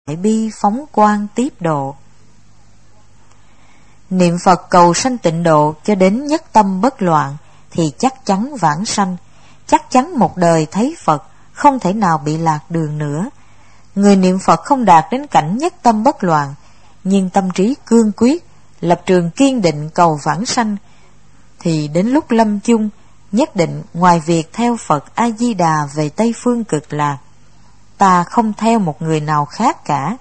đại bi phóng quang tiếp độ. Niệm Phật cầu sanh tịnh độ cho đến nhất tâm bất loạn thì chắc chắn vãng sanh, chắc chắn một đời thấy Phật, không thể nào bị lạc đường nữa. Người niệm Phật không đạt đến cảnh nhất tâm bất loạn, nhưng tâm trí cương quyết, lập trường kiên định cầu vãng sanh, thì đến lúc lâm chung nhất định ngoài việc theo Phật A Di Đà về Tây Phương Cực Lạc, ta không theo một người nào khác cả.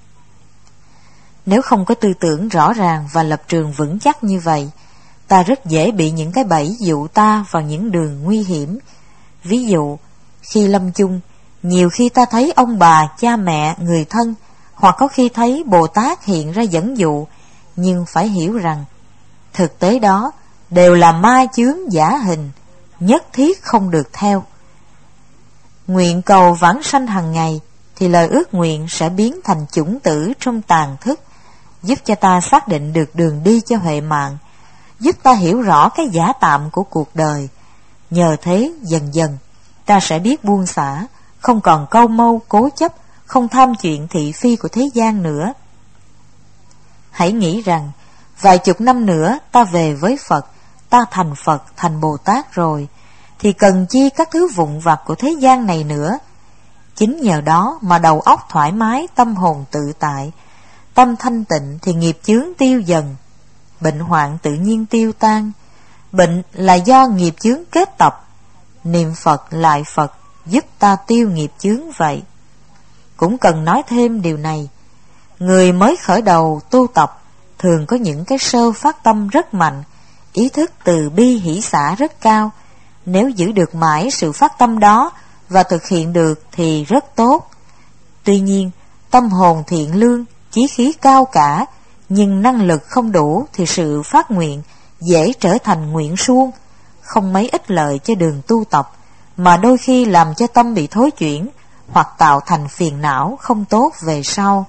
Nếu không có tư tưởng rõ ràng và lập trường vững chắc như vậy, ta rất dễ bị những cái bẫy dụ ta vào những đường nguy hiểm. Ví dụ, khi lâm chung, nhiều khi ta thấy ông bà, cha mẹ, người thân, hoặc có khi thấy Bồ Tát hiện ra dẫn dụ, nhưng phải hiểu rằng thực tế đó đều là ma chướng giả hình, nhất thiết không được theo. Nguyện cầu vãng sanh hằng ngày thì lời ước nguyện sẽ biến thành chủng tử trong tàn thức, giúp cho ta xác định được đường đi cho huệ mạng, giúp ta hiểu rõ cái giả tạm của cuộc đời. Nhờ thế dần dần ta sẽ biết buông xả, không còn câu mâu cố chấp, không tham chuyện thị phi của thế gian nữa. Hãy nghĩ rằng vài chục năm nữa ta về với Phật, ta thành Phật, thành Bồ Tát rồi, thì cần chi các thứ vụn vặt của thế gian này nữa. Chính nhờ đó mà đầu óc thoải mái, tâm hồn tự tại, tâm thanh tịnh thì nghiệp chướng tiêu dần, bệnh hoạn tự nhiên tiêu tan. Bệnh là do nghiệp chướng kết tập, niệm Phật lại Phật giúp ta tiêu nghiệp chướng vậy. Cũng cần nói thêm điều này, người mới khởi đầu tu tập thường có những cái sơ phát tâm rất mạnh, ý thức từ bi hỷ xả rất cao. Nếu giữ được mãi sự phát tâm đó và thực hiện được thì rất tốt. Tuy nhiên, tâm hồn thiện lương, chí khí cao cả, nhưng năng lực không đủ thì sự phát nguyện dễ trở thành nguyện suông, không mấy ích lợi cho đường tu tập, mà đôi khi làm cho tâm bị thối chuyển hoặc tạo thành phiền não không tốt về sau.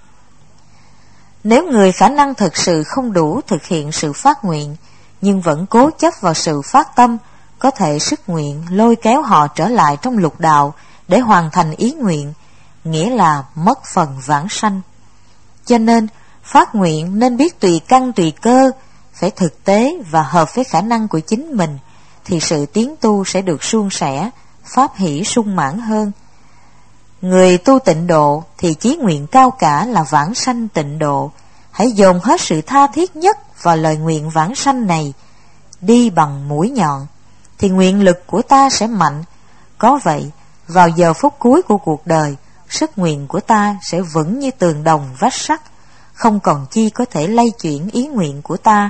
Nếu người khả năng thực sự không đủ thực hiện sự phát nguyện, nhưng vẫn cố chấp vào sự phát tâm, có thể sức nguyện lôi kéo họ trở lại trong lục đạo để hoàn thành ý nguyện, nghĩa là mất phần vãng sanh. Cho nên, phát nguyện nên biết tùy căn tùy cơ, phải thực tế và hợp với khả năng của chính mình, thì sự tiến tu sẽ được suôn sẻ, pháp hỷ sung mãn hơn. Người tu tịnh độ thì chí nguyện cao cả là vãng sanh tịnh độ. Hãy dồn hết sự tha thiết nhất vào lời nguyện vãng sanh này. Đi bằng mũi nhọn thì nguyện lực của ta sẽ mạnh. Có vậy, vào giờ phút cuối của cuộc đời, sức nguyện của ta sẽ vững như tường đồng vách sắt, không còn chi có thể lay chuyển ý nguyện của ta.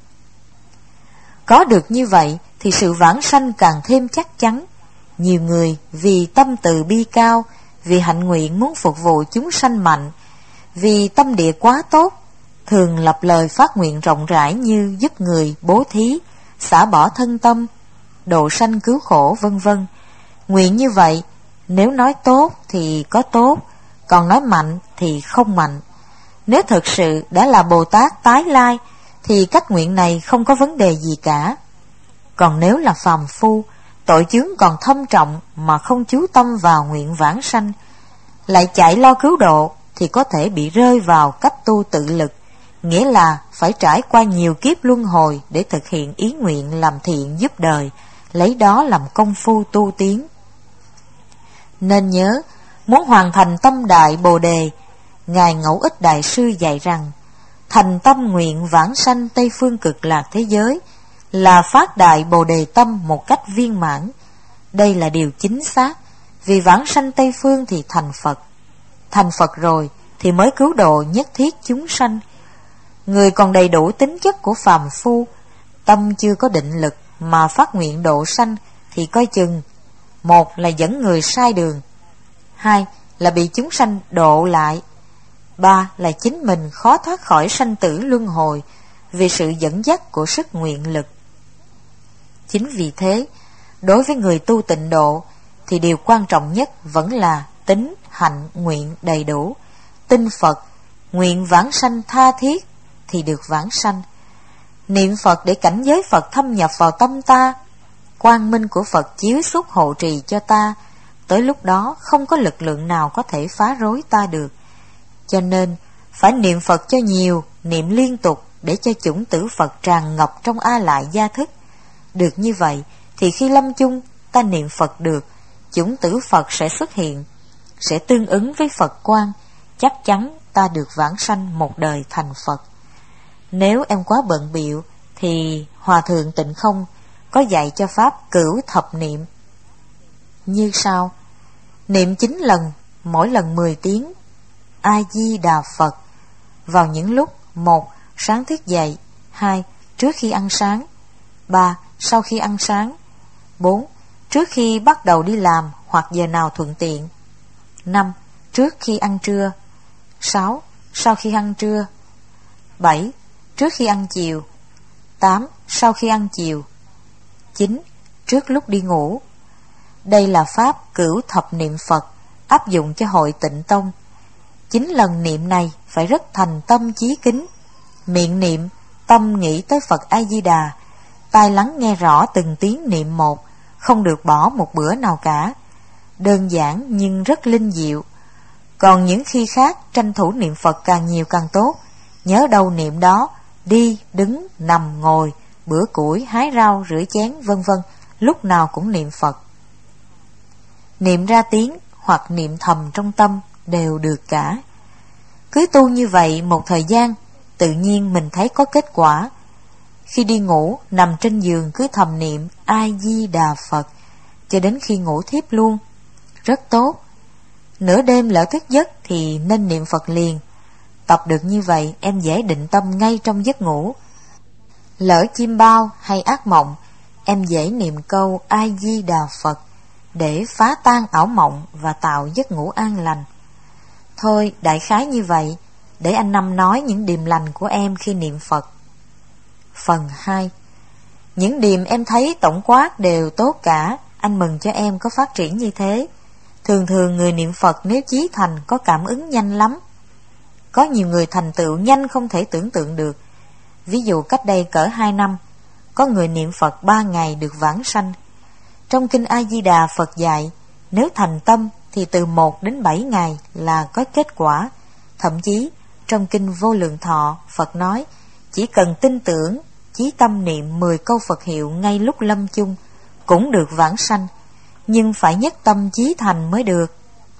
Có được như vậy thì sự vãng sanh càng thêm chắc chắn. Nhiều người vì tâm từ bi cao, vì hạnh nguyện muốn phục vụ chúng sanh mạnh, vì tâm địa quá tốt, thường lập lời phát nguyện rộng rãi như giúp người, bố thí, xả bỏ thân tâm, độ sanh cứu khổ, vân vân. Nguyện như vậy, nếu nói tốt thì có tốt, còn nói mạnh thì không mạnh. Nếu thực sự đã là Bồ Tát tái lai, thì cách nguyện này không có vấn đề gì cả. Còn nếu là phàm phu, tội chướng còn thâm trọng mà không chú tâm vào nguyện vãng sanh, lại chạy lo cứu độ, thì có thể bị rơi vào cách tu tự lực, nghĩa là phải trải qua nhiều kiếp luân hồi để thực hiện ý nguyện làm thiện giúp đời, lấy đó làm công phu tu tiến. Nên nhớ, muốn hoàn thành tâm đại Bồ Đề, Ngài Ngẫu Ích Đại Sư dạy rằng, thành tâm nguyện vãng sanh Tây Phương Cực Lạc thế giới là phát đại Bồ Đề tâm một cách viên mãn. Đây là điều chính xác, vì vãng sanh Tây Phương thì thành Phật. Thành Phật rồi thì mới cứu độ nhất thiết chúng sanh. Người còn đầy đủ tính chất của phàm phu, tâm chưa có định lực mà phát nguyện độ sanh thì coi chừng, một là dẫn người sai đường, hai là bị chúng sanh độ lại, ba là chính mình khó thoát khỏi sanh tử luân hồi vì sự dẫn dắt của sức nguyện lực. Chính vì thế, đối với người tu tịnh độ thì điều quan trọng nhất vẫn là tín, hạnh, nguyện đầy đủ. Tin Phật, nguyện vãng sanh tha thiết thì được vãng sanh. Niệm Phật để cảnh giới Phật thâm nhập vào tâm ta, quang minh của Phật chiếu xuất hộ trì cho ta. Tới lúc đó không có lực lượng nào có thể phá rối ta được. Cho nên phải niệm Phật cho nhiều, niệm liên tục để cho chủng tử Phật tràn ngập trong A Lại gia thức. Được như vậy thì khi lâm chung ta niệm Phật được, chủng tử Phật sẽ xuất hiện, sẽ tương ứng với Phật quang, chắc chắn ta được vãng sanh một đời thành Phật. Nếu em quá bận bịu thì Hòa Thượng Tịnh Không có dạy cho pháp cửu thập niệm như sau: niệm 9 lần, mỗi lần 10 tiếng A Di Đà Phật vào những lúc: 1. Sáng thức dậy, 2. Trước khi ăn sáng, 3. Sau khi ăn sáng, 4. Trước khi bắt đầu đi làm hoặc giờ nào thuận tiện, 5. Trước khi ăn trưa, 6. Sau khi ăn trưa, 7. Trước khi ăn chiều, 8. Sau khi ăn chiều, 9. Trước lúc đi ngủ. Đây là pháp cửu thập niệm Phật áp dụng cho hội Tịnh Tông. 9 lần niệm này phải rất thành tâm chí kính, miệng niệm, tâm nghĩ tới Phật A Di Đà, tai lắng nghe rõ từng tiếng niệm một, không được bỏ một bữa nào cả. Đơn giản nhưng rất linh diệu. Còn những khi khác tranh thủ niệm Phật càng nhiều càng tốt, nhớ đâu niệm đó, đi, đứng, nằm, ngồi, bữa củi, hái rau, rửa chén, vân vân, lúc nào cũng niệm Phật. Niệm ra tiếng hoặc niệm thầm trong tâm đều được cả. Cứ tu như vậy một thời gian, tự nhiên mình thấy có kết quả. Khi đi ngủ, nằm trên giường cứ thầm niệm A Di Đà Phật cho đến khi ngủ thiếp luôn. Rất tốt. Nửa đêm lỡ thức giấc thì nên niệm Phật liền. Tập được như vậy em dễ định tâm ngay trong giấc ngủ. Lỡ chim bao hay ác mộng, em dễ niệm câu A Di Đà Phật để phá tan ảo mộng và tạo giấc ngủ an lành. Thôi đại khái như vậy, để anh Năm nói những điềm lành của em khi niệm Phật. Phần 2. Những điềm em thấy tổng quát đều tốt cả, anh mừng cho em có phát triển như thế. Thường thường người niệm Phật nếu chí thành có cảm ứng nhanh lắm. Có nhiều người thành tựu nhanh không thể tưởng tượng được. Ví dụ cách đây cỡ 2 năm, có người niệm Phật 3 ngày được vãng sanh. Trong kinh A Di Đà Phật dạy, nếu thành tâm thì từ 1 đến 7 ngày là có kết quả. Thậm chí trong kinh Vô Lượng Thọ, Phật nói chỉ cần tin tưởng, chí tâm niệm 10 câu Phật hiệu ngay lúc lâm chung cũng được vãng sanh, nhưng phải nhất tâm chí thành mới được.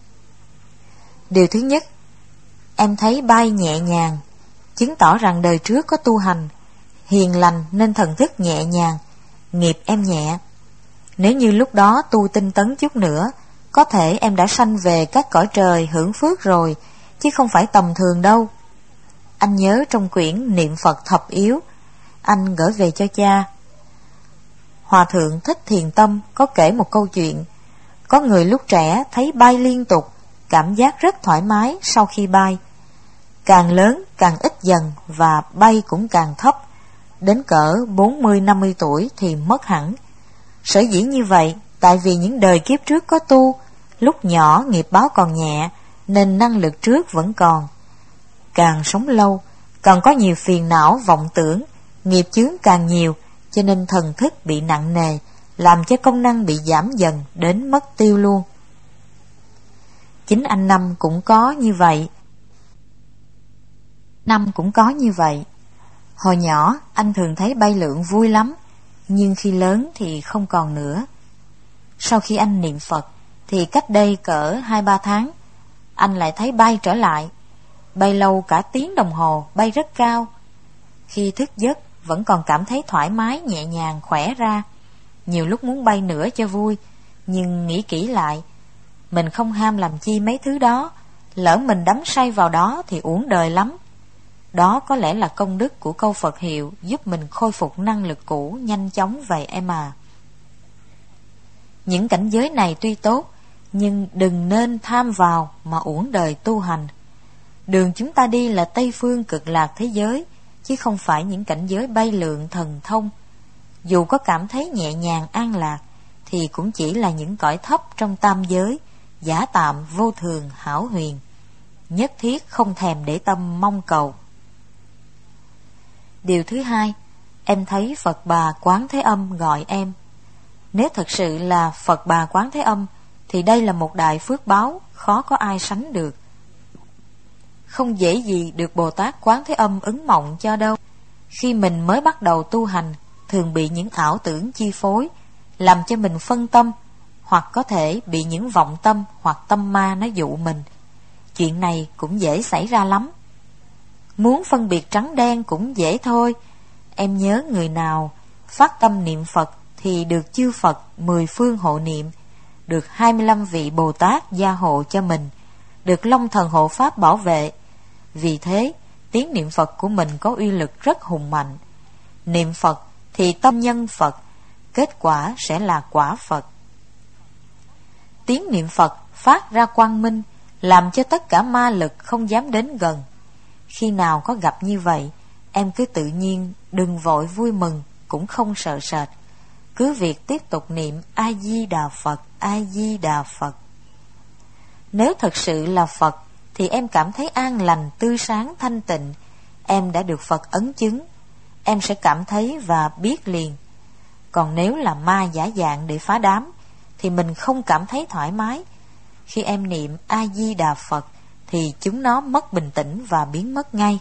Điều thứ nhất, em thấy bay nhẹ nhàng, chứng tỏ rằng đời trước có tu hành, hiền lành nên thần thức nhẹ nhàng, nghiệp em nhẹ. Nếu như lúc đó tu tinh tấn chút nữa, có thể em đã sanh về các cõi trời hưởng phước rồi, chứ không phải tầm thường đâu. Anh nhớ trong quyển Niệm Phật Thập Yếu, anh gửi về cho cha. Hòa Thượng Thích Thiền Tâm có kể một câu chuyện. Có người lúc trẻ thấy bay liên tục, cảm giác rất thoải mái sau khi bay. Càng lớn càng ít dần và bay cũng càng thấp. Đến cỡ 40-50 tuổi thì mất hẳn. Sở dĩ như vậy, tại vì những đời kiếp trước có tu, lúc nhỏ nghiệp báo còn nhẹ, nên năng lực trước vẫn còn. Càng sống lâu, càng có nhiều phiền não vọng tưởng, nghiệp chướng càng nhiều, cho nên thần thức bị nặng nề, làm cho công năng bị giảm dần đến mất tiêu luôn. Chính anh Năm cũng có như vậy. Hồi nhỏ, anh thường thấy bay lượn vui lắm, nhưng khi lớn thì không còn nữa. Sau khi anh niệm Phật, thì cách đây cỡ 2-3 tháng, anh lại thấy bay trở lại. Bay lâu cả tiếng đồng hồ, bay rất cao. Khi thức giấc, vẫn còn cảm thấy thoải mái, nhẹ nhàng, khỏe ra. Nhiều lúc muốn bay nữa cho vui, nhưng nghĩ kỹ lại, mình không ham làm chi mấy thứ đó, lỡ mình đắm say vào đó thì uổng đời lắm. Đó có lẽ là công đức của câu Phật hiệu giúp mình khôi phục năng lực cũ nhanh chóng vậy em à. Những cảnh giới này tuy tốt, nhưng đừng nên tham vào mà uổng đời tu hành. Đường chúng ta đi là Tây phương cực lạc thế giới, chứ không phải những cảnh giới bay lượn thần thông. Dù có cảm thấy nhẹ nhàng an lạc, thì cũng chỉ là những cõi thấp trong tam giới, giả tạm vô thường hão huyền. Nhất thiết không thèm để tâm mong cầu. Điều thứ hai, em thấy Phật Bà Quán Thế Âm gọi em. Nếu thật sự là Phật Bà Quán Thế Âm, thì đây là một đại phước báo khó có ai sánh được. không dễ gì được Bồ Tát Quán Thế Âm ứng mộng cho đâu. Khi mình mới bắt đầu tu hành, thường bị những ảo tưởng chi phối, làm cho mình phân tâm, hoặc có thể bị những vọng tâm hoặc tâm ma nó dụ mình. Chuyện này cũng dễ xảy ra lắm. Muốn phân biệt trắng đen cũng dễ thôi. Em nhớ người nào phát tâm niệm Phật thì được chư Phật 10 phương hộ niệm, được 25 vị Bồ Tát gia hộ cho mình, được Long Thần hộ Pháp bảo vệ. Vì thế, tiếng niệm Phật của mình có uy lực rất hùng mạnh. Niệm Phật thì tâm nhân Phật, kết quả sẽ là quả Phật. Tiếng niệm Phật phát ra quang minh, làm cho tất cả ma lực không dám đến gần. Khi nào có gặp như vậy, em cứ tự nhiên, đừng vội vui mừng, cũng không sợ sệt. Cứ việc tiếp tục niệm A-di-đà Phật, A-di-đà Phật. Nếu thật sự là Phật, thì em cảm thấy an lành, tươi sáng, thanh tịnh. Em đã được Phật ấn chứng, em sẽ cảm thấy và biết liền. Còn nếu là ma giả dạng để phá đám, thì mình không cảm thấy thoải mái. Khi em niệm A-di-đà Phật, thì chúng nó mất bình tĩnh và biến mất ngay.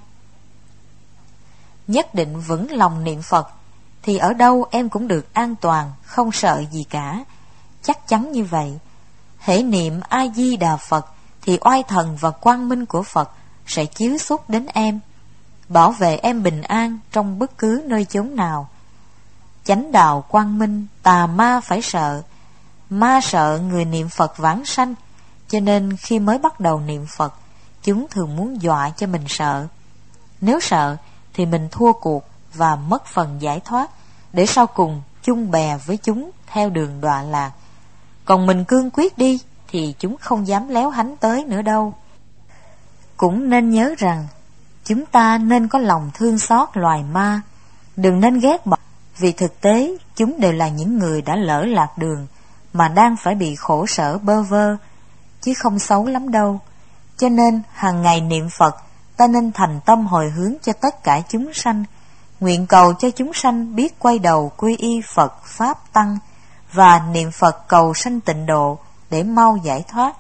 Nhất định vững lòng niệm Phật, thì ở đâu em cũng được an toàn, không sợ gì cả. Chắc chắn như vậy. Hễ niệm A-di-đà Phật, thì oai thần và quang minh của Phật sẽ chiếu xuất đến em, bảo vệ em bình an trong bất cứ nơi chốn nào. Chánh đạo quang minh, tà ma phải sợ. Ma sợ người niệm Phật vãng sanh, cho nên khi mới bắt đầu niệm Phật, chúng thường muốn dọa cho mình sợ. Nếu sợ thì mình thua cuộc và mất phần giải thoát, để sau cùng chung bè với chúng theo đường đọa lạc. Còn mình cương quyết đi thì chúng không dám léo hánh tới nữa đâu. Cũng nên nhớ rằng chúng ta nên có lòng thương xót loài ma, đừng nên ghét bỏ, vì thực tế chúng đều là những người đã lỡ lạc đường mà đang phải bị khổ sở bơ vơ, chứ không xấu lắm đâu. Cho nên hàng ngày niệm Phật, ta nên thành tâm hồi hướng cho tất cả chúng sanh, nguyện cầu cho chúng sanh biết quay đầu quy y Phật Pháp Tăng, và niệm Phật cầu sanh tịnh độ để mau giải thoát.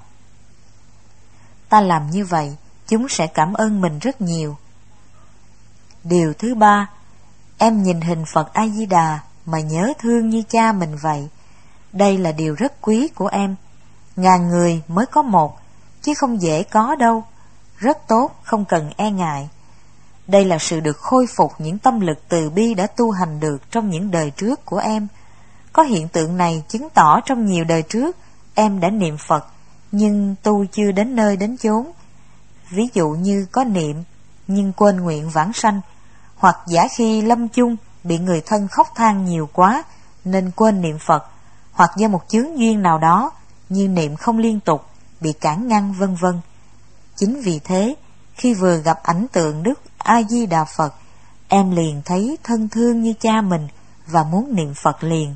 Ta làm như vậy, chúng sẽ cảm ơn mình rất nhiều. Điều thứ ba, em nhìn hình Phật A-di-đà mà nhớ thương như cha mình vậy. Đây là điều rất quý của em. Ngàn người mới có một, chứ không dễ có đâu. Rất tốt, không cần e ngại. Đây là sự được khôi phục những tâm lực từ bi đã tu hành được trong những đời trước của em. Có hiện tượng này chứng tỏ trong nhiều đời trước em đã niệm Phật, nhưng tu chưa đến nơi đến chốn. Ví dụ như có niệm nhưng quên nguyện vãng sanh, hoặc giả khi lâm chung bị người thân khóc than nhiều quá nên quên niệm Phật, hoặc do một chướng duyên nào đó như niệm không liên tục, bị cản ngăn vân vân. Chính vì thế, khi vừa gặp ảnh tượng Đức A-di-đà Phật, em liền thấy thân thương như cha mình và muốn niệm Phật liền.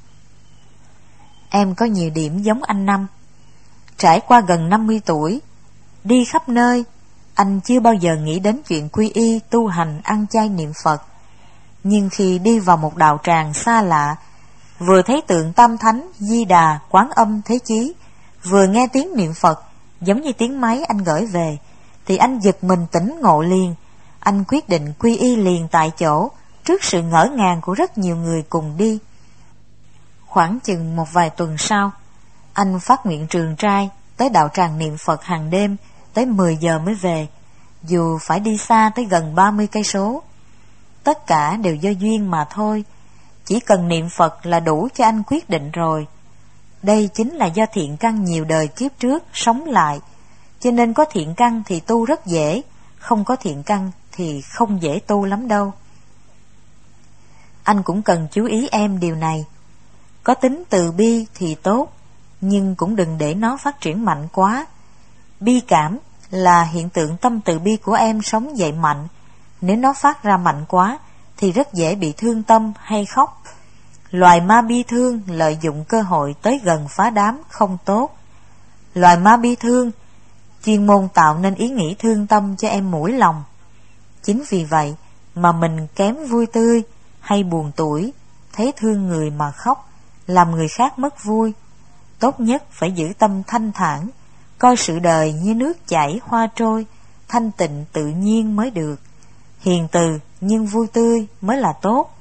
Em có nhiều điểm giống anh Năm. Trải qua gần 50 tuổi, đi khắp nơi, anh chưa bao giờ nghĩ đến chuyện quy y, tu hành, ăn chay niệm Phật. Nhưng khi đi vào một đạo tràng xa lạ, vừa thấy tượng Tam Thánh, Di Đà, Quán Âm, Thế Chí, vừa nghe tiếng niệm Phật, giống như tiếng máy anh gửi về, thì anh giật mình tỉnh ngộ liền. Anh quyết định quy y liền tại chỗ, trước sự ngỡ ngàng của rất nhiều người cùng đi. Khoảng chừng một vài tuần sau, anh phát nguyện trường trai tới đạo tràng niệm Phật hàng đêm, tới 10 giờ mới về, dù phải đi xa tới gần 30 cây số. Tất cả đều do duyên mà thôi, chỉ cần niệm Phật là đủ cho anh quyết định rồi. Đây chính là do thiện căn nhiều đời kiếp trước sống lại, cho nên có thiện căn thì tu rất dễ, không có thiện căn thì không dễ tu lắm đâu. Anh cũng cần chú ý em điều này. Có tính từ bi thì tốt, nhưng cũng đừng để nó phát triển mạnh quá. Bi cảm là hiện tượng tâm từ bi của em sống dậy mạnh. Nếu nó phát ra mạnh quá thì rất dễ bị thương tâm hay khóc. Loài ma bi thương lợi dụng cơ hội tới gần phá đám không tốt. Loài ma bi thương chuyên môn tạo nên ý nghĩ thương tâm cho em mũi lòng. Chính vì vậy mà mình kém vui tươi hay buồn tủi, thấy thương người mà khóc, làm người khác mất vui. Tốt nhất phải giữ tâm thanh thản, coi sự đời như nước chảy hoa trôi, thanh tịnh tự nhiên mới được. Hiền từ nhưng vui tươi mới là tốt.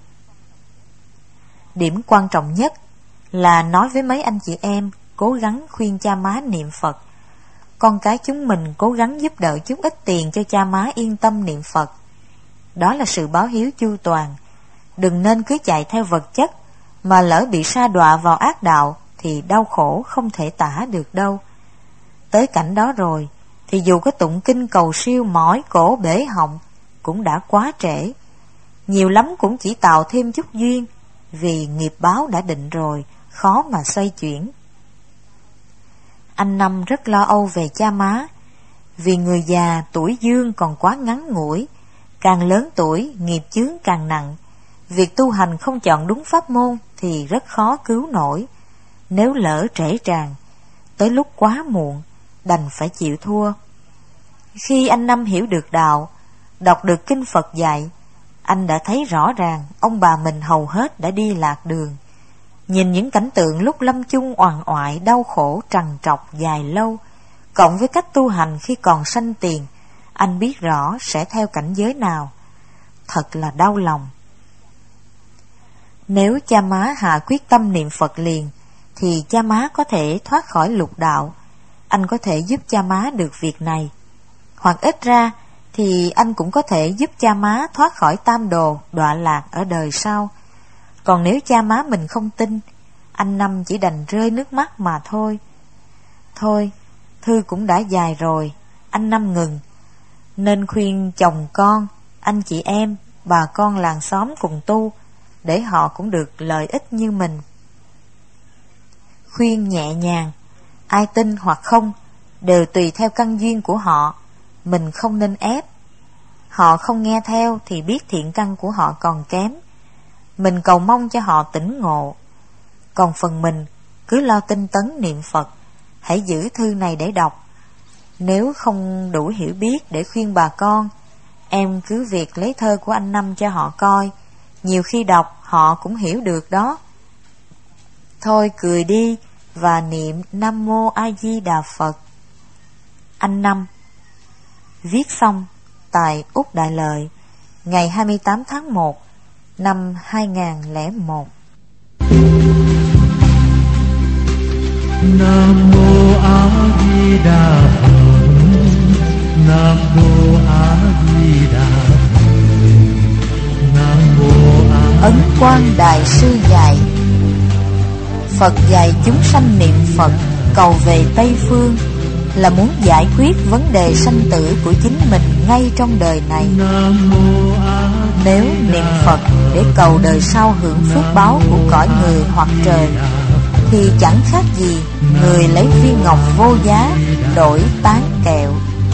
Điểm quan trọng nhất là nói với mấy anh chị em cố gắng khuyên cha má niệm Phật. Con cái chúng mình cố gắng giúp đỡ chút ít tiền cho cha má yên tâm niệm Phật. Đó là sự báo hiếu chu toàn. Đừng nên cứ chạy theo vật chất, mà lỡ bị sa đọa vào ác đạo thì đau khổ không thể tả được đâu. Tới cảnh đó rồi thì dù có tụng kinh cầu siêu mỏi cổ bể họng cũng đã quá trễ. Nhiều lắm cũng chỉ tạo thêm chút duyên, vì nghiệp báo đã định rồi, khó mà xoay chuyển. Anh Năm rất lo âu về cha má, vì người già tuổi dương còn quá ngắn ngủi, càng lớn tuổi nghiệp chướng càng nặng. Việc tu hành không chọn đúng pháp môn thì rất khó cứu nổi. Nếu lỡ trễ tràn, tới lúc quá muộn, đành phải chịu thua. Khi anh Năm hiểu được đạo, đọc được kinh Phật dạy, anh đã thấy rõ ràng ông bà mình hầu hết đã đi lạc đường. Nhìn những cảnh tượng lúc lâm chung oằn oại đau khổ trằn trọc dài lâu, cộng với cách tu hành khi còn sanh tiền, anh biết rõ sẽ theo cảnh giới nào. Thật là đau lòng. Nếu cha má hạ quyết tâm niệm Phật liền, thì cha má có thể thoát khỏi lục đạo. Anh có thể giúp cha má được việc này. Hoặc ít ra thì anh cũng có thể giúp cha má thoát khỏi tam đồ đọa lạc ở đời sau. Còn nếu cha má mình không tin, anh Năm chỉ đành rơi nước mắt mà thôi. Thôi, thư cũng đã dài rồi, anh Năm ngừng. Nên khuyên chồng con, anh chị em, bà con làng xóm cùng tu, để họ cũng được lợi ích như mình. Khuyên nhẹ nhàng, ai tin hoặc không đều tùy theo căn duyên của họ, mình không nên ép. Họ không nghe theo thì biết thiện căn của họ còn kém, mình cầu mong cho họ tỉnh ngộ. Còn phần mình cứ lo tinh tấn niệm Phật, hãy giữ thư này để đọc. Nếu không đủ hiểu biết để khuyên bà con, em cứ việc lấy thơ của anh Năm cho họ coi, nhiều khi đọc họ cũng hiểu được đó. Thôi cười đi và niệm Nam Mô A Di Đà Phật. Anh Năm. Viết xong tại Úc Đại Lợi, ngày 28 tháng 1 năm 2001. Nam Mô A Di Đà Phật. Nam Mô A Di Đà Phật. Nam Mô A. Ấn Quang Đại Sư dạy, Phật dạy chúng sanh niệm Phật cầu về Tây Phương là muốn giải quyết vấn đề sanh tử của chính mình ngay trong đời này. Nếu niệm Phật để cầu đời sau hưởng phước báo của cõi người hoặc trời, thì chẳng khác gì người lấy viên ngọc vô giá đổi tán kẹo.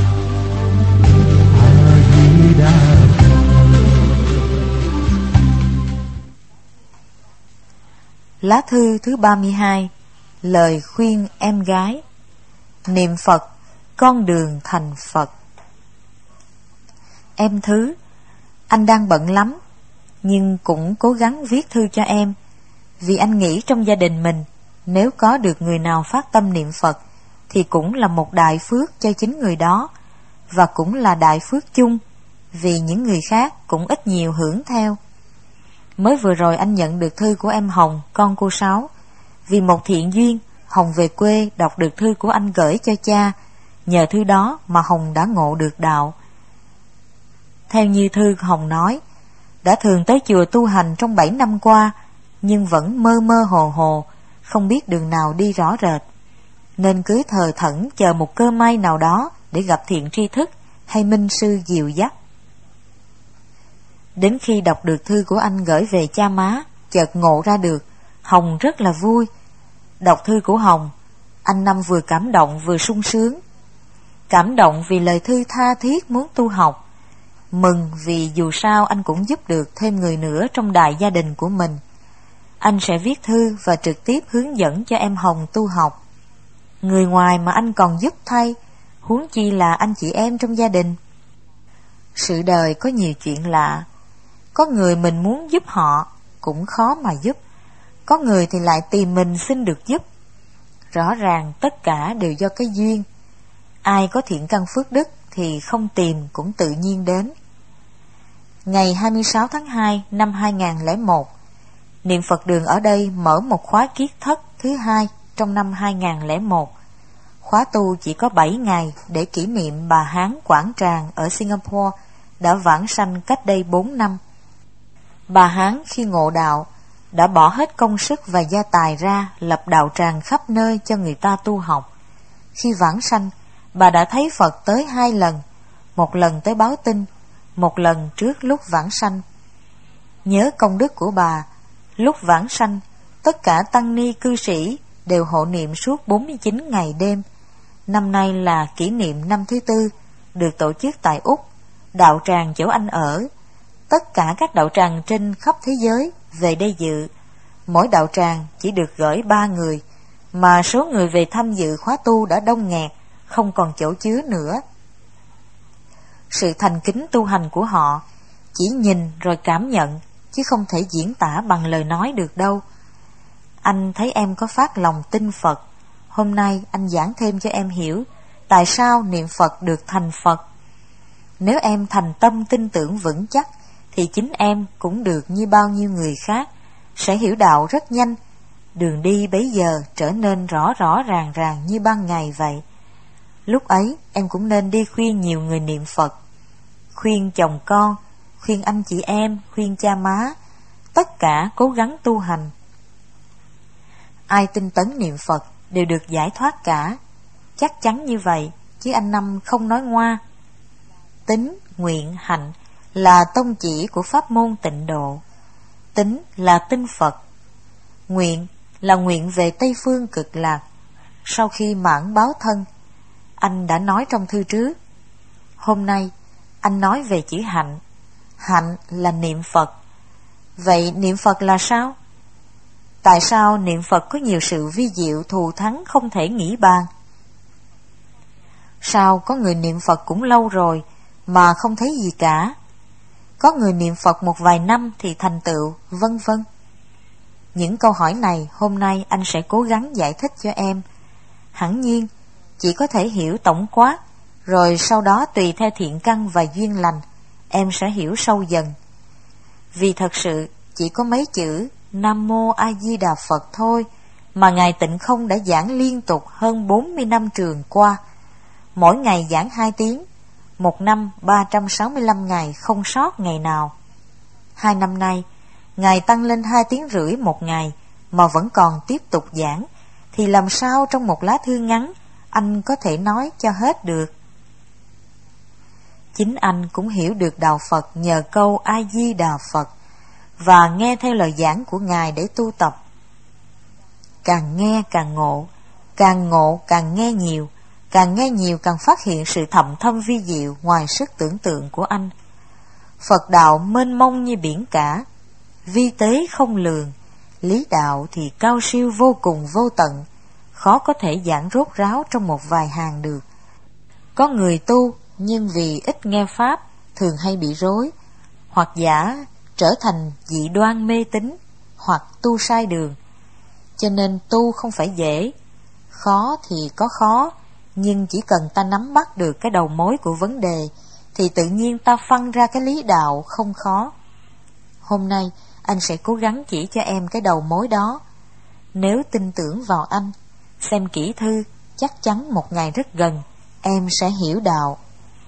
Lá thư thứ 32. Lời khuyên em gái. Niệm Phật, con đường thành Phật. Em Thứ, anh đang bận lắm, nhưng cũng cố gắng viết thư cho em, vì anh nghĩ trong gia đình mình, nếu có được người nào phát tâm niệm Phật, thì cũng là một đại phước cho chính người đó, và cũng là đại phước chung, vì những người khác cũng ít nhiều hưởng theo. Mới vừa rồi anh nhận được thư của em Hồng, con cô Sáu. Vì một thiện duyên, Hồng về quê đọc được thư của anh gửi cho cha. Nhờ thư đó mà Hồng đã ngộ được đạo. Theo như thư Hồng nói, đã thường tới chùa tu hành trong 7 năm qua, nhưng vẫn mơ mơ hồ hồ, không biết đường nào đi rõ rệt, nên cứ thờ thẫn chờ một cơ may nào đó để gặp thiện tri thức hay minh sư dìu dắt. Đến khi đọc được thư của anh gửi về cha má, chợt ngộ ra được, Hồng rất là vui. Đọc thư của Hồng, anh Năm vừa cảm động vừa sung sướng. Cảm động vì lời thư tha thiết muốn tu học, mừng vì dù sao anh cũng giúp được thêm người nữa trong đại gia đình của mình. Anh sẽ viết thư và trực tiếp hướng dẫn cho em Hồng tu học. Người ngoài mà anh còn giúp thay, huống chi là anh chị em trong gia đình. Sự đời có nhiều chuyện lạ, có người mình muốn giúp họ cũng khó mà giúp, có người thì lại tìm mình xin được giúp. Rõ ràng tất cả đều do cái duyên. Ai có thiện căn phước đức thì không tìm cũng tự nhiên đến. Ngày 26 tháng 2 năm 2001, Niệm Phật đường ở đây mở một khóa kiết thất thứ hai trong năm 2001. Khóa tu chỉ có 7 ngày để kỷ niệm bà Hán Quảng Tràng ở Singapore đã vãng sanh cách đây 4 năm. Bà Hán khi ngộ đạo đã bỏ hết công sức và gia tài ra lập đạo tràng khắp nơi cho người ta tu học. Khi vãng sanh, bà đã thấy Phật tới 2 lần, một lần tới báo tin, một lần trước lúc vãng sanh. Nhớ công đức của bà, lúc vãng sanh, tất cả tăng ni cư sĩ đều hộ niệm suốt 49 ngày đêm. Năm nay là kỷ niệm năm thứ 4, được tổ chức tại Úc, đạo tràng chỗ anh ở. Tất cả các đạo tràng trên khắp thế giới về đây dự. Mỗi đạo tràng chỉ được gửi 3 người, mà số người về tham dự khóa tu đã đông nghẹt, không còn chỗ chứa nữa. Sự thành kính tu hành của họ chỉ nhìn rồi cảm nhận, chứ không thể diễn tả bằng lời nói được đâu. Anh thấy em có phát lòng tin Phật. Hôm nay anh giảng thêm cho em hiểu tại sao niệm Phật được thành Phật. Nếu em thành tâm tin tưởng vững chắc, thì chính em cũng được như bao nhiêu người khác, sẽ hiểu đạo rất nhanh. Đường đi bấy giờ trở nên rõ ràng như ban ngày vậy. Lúc ấy em cũng nên đi khuyên nhiều người niệm Phật, khuyên chồng con, khuyên anh chị em, khuyên cha má, tất cả cố gắng tu hành. Ai tinh tấn niệm Phật đều được giải thoát cả. Chắc chắn như vậy, chứ anh Năm không nói ngoa. Tín, nguyện, hạnh là tông chỉ của pháp môn Tịnh Độ. Tín là tin Phật, nguyện là nguyện về Tây Phương Cực Lạc sau khi mãn báo thân. Anh đã nói trong thư trước. Hôm nay anh nói về chữ hạnh. Hạnh là niệm Phật. Vậy niệm Phật là sao? Tại sao niệm Phật có nhiều sự vi diệu thù thắng không thể nghĩ bàn? Sao có người niệm Phật cũng lâu rồi mà không thấy gì cả? Có người niệm Phật một vài năm thì thành tựu, vân vân. Những câu hỏi này hôm nay anh sẽ cố gắng giải thích cho em. Hẳn nhiên chỉ có thể hiểu tổng quát, rồi sau đó tùy theo thiện căn và duyên lành, em sẽ hiểu sâu dần. Vì thật sự chỉ có mấy chữ Nam Mô A Di Đà Phật thôi mà Ngài Tịnh Không đã giảng liên tục hơn 40 năm trường qua. Mỗi ngày giảng 2 tiếng, một năm 365 ngày không sót ngày nào. 2 năm nay, Ngài tăng lên 2 tiếng rưỡi một ngày mà vẫn còn tiếp tục giảng, thì làm sao trong một lá thư ngắn anh có thể nói cho hết được? Chính anh cũng hiểu được đạo Phật nhờ câu A Di Đà Phật và nghe theo lời giảng của Ngài để tu tập. Càng nghe càng ngộ càng nghe nhiều, càng nghe nhiều càng phát hiện sự thậm thâm vi diệu ngoài sức tưởng tượng của anh. Phật đạo mênh mông như biển cả, vi tế không lường, lý đạo thì cao siêu vô cùng vô tận, khó có thể giảng rốt ráo trong một vài hàng được. Có người tu nhưng vì ít nghe pháp thường hay bị rối, hoặc giả trở thành dị đoan mê tín, hoặc tu sai đường. Cho nên tu không phải dễ, khó thì có khó, nhưng chỉ cần ta nắm bắt được cái đầu mối của vấn đề thì tự nhiên ta phân ra cái lý đạo không khó. Hôm nay anh sẽ cố gắng chỉ cho em cái đầu mối đó. Nếu tin tưởng vào anh, xem kỹ thư, chắc chắn một ngày rất gần em sẽ hiểu đạo.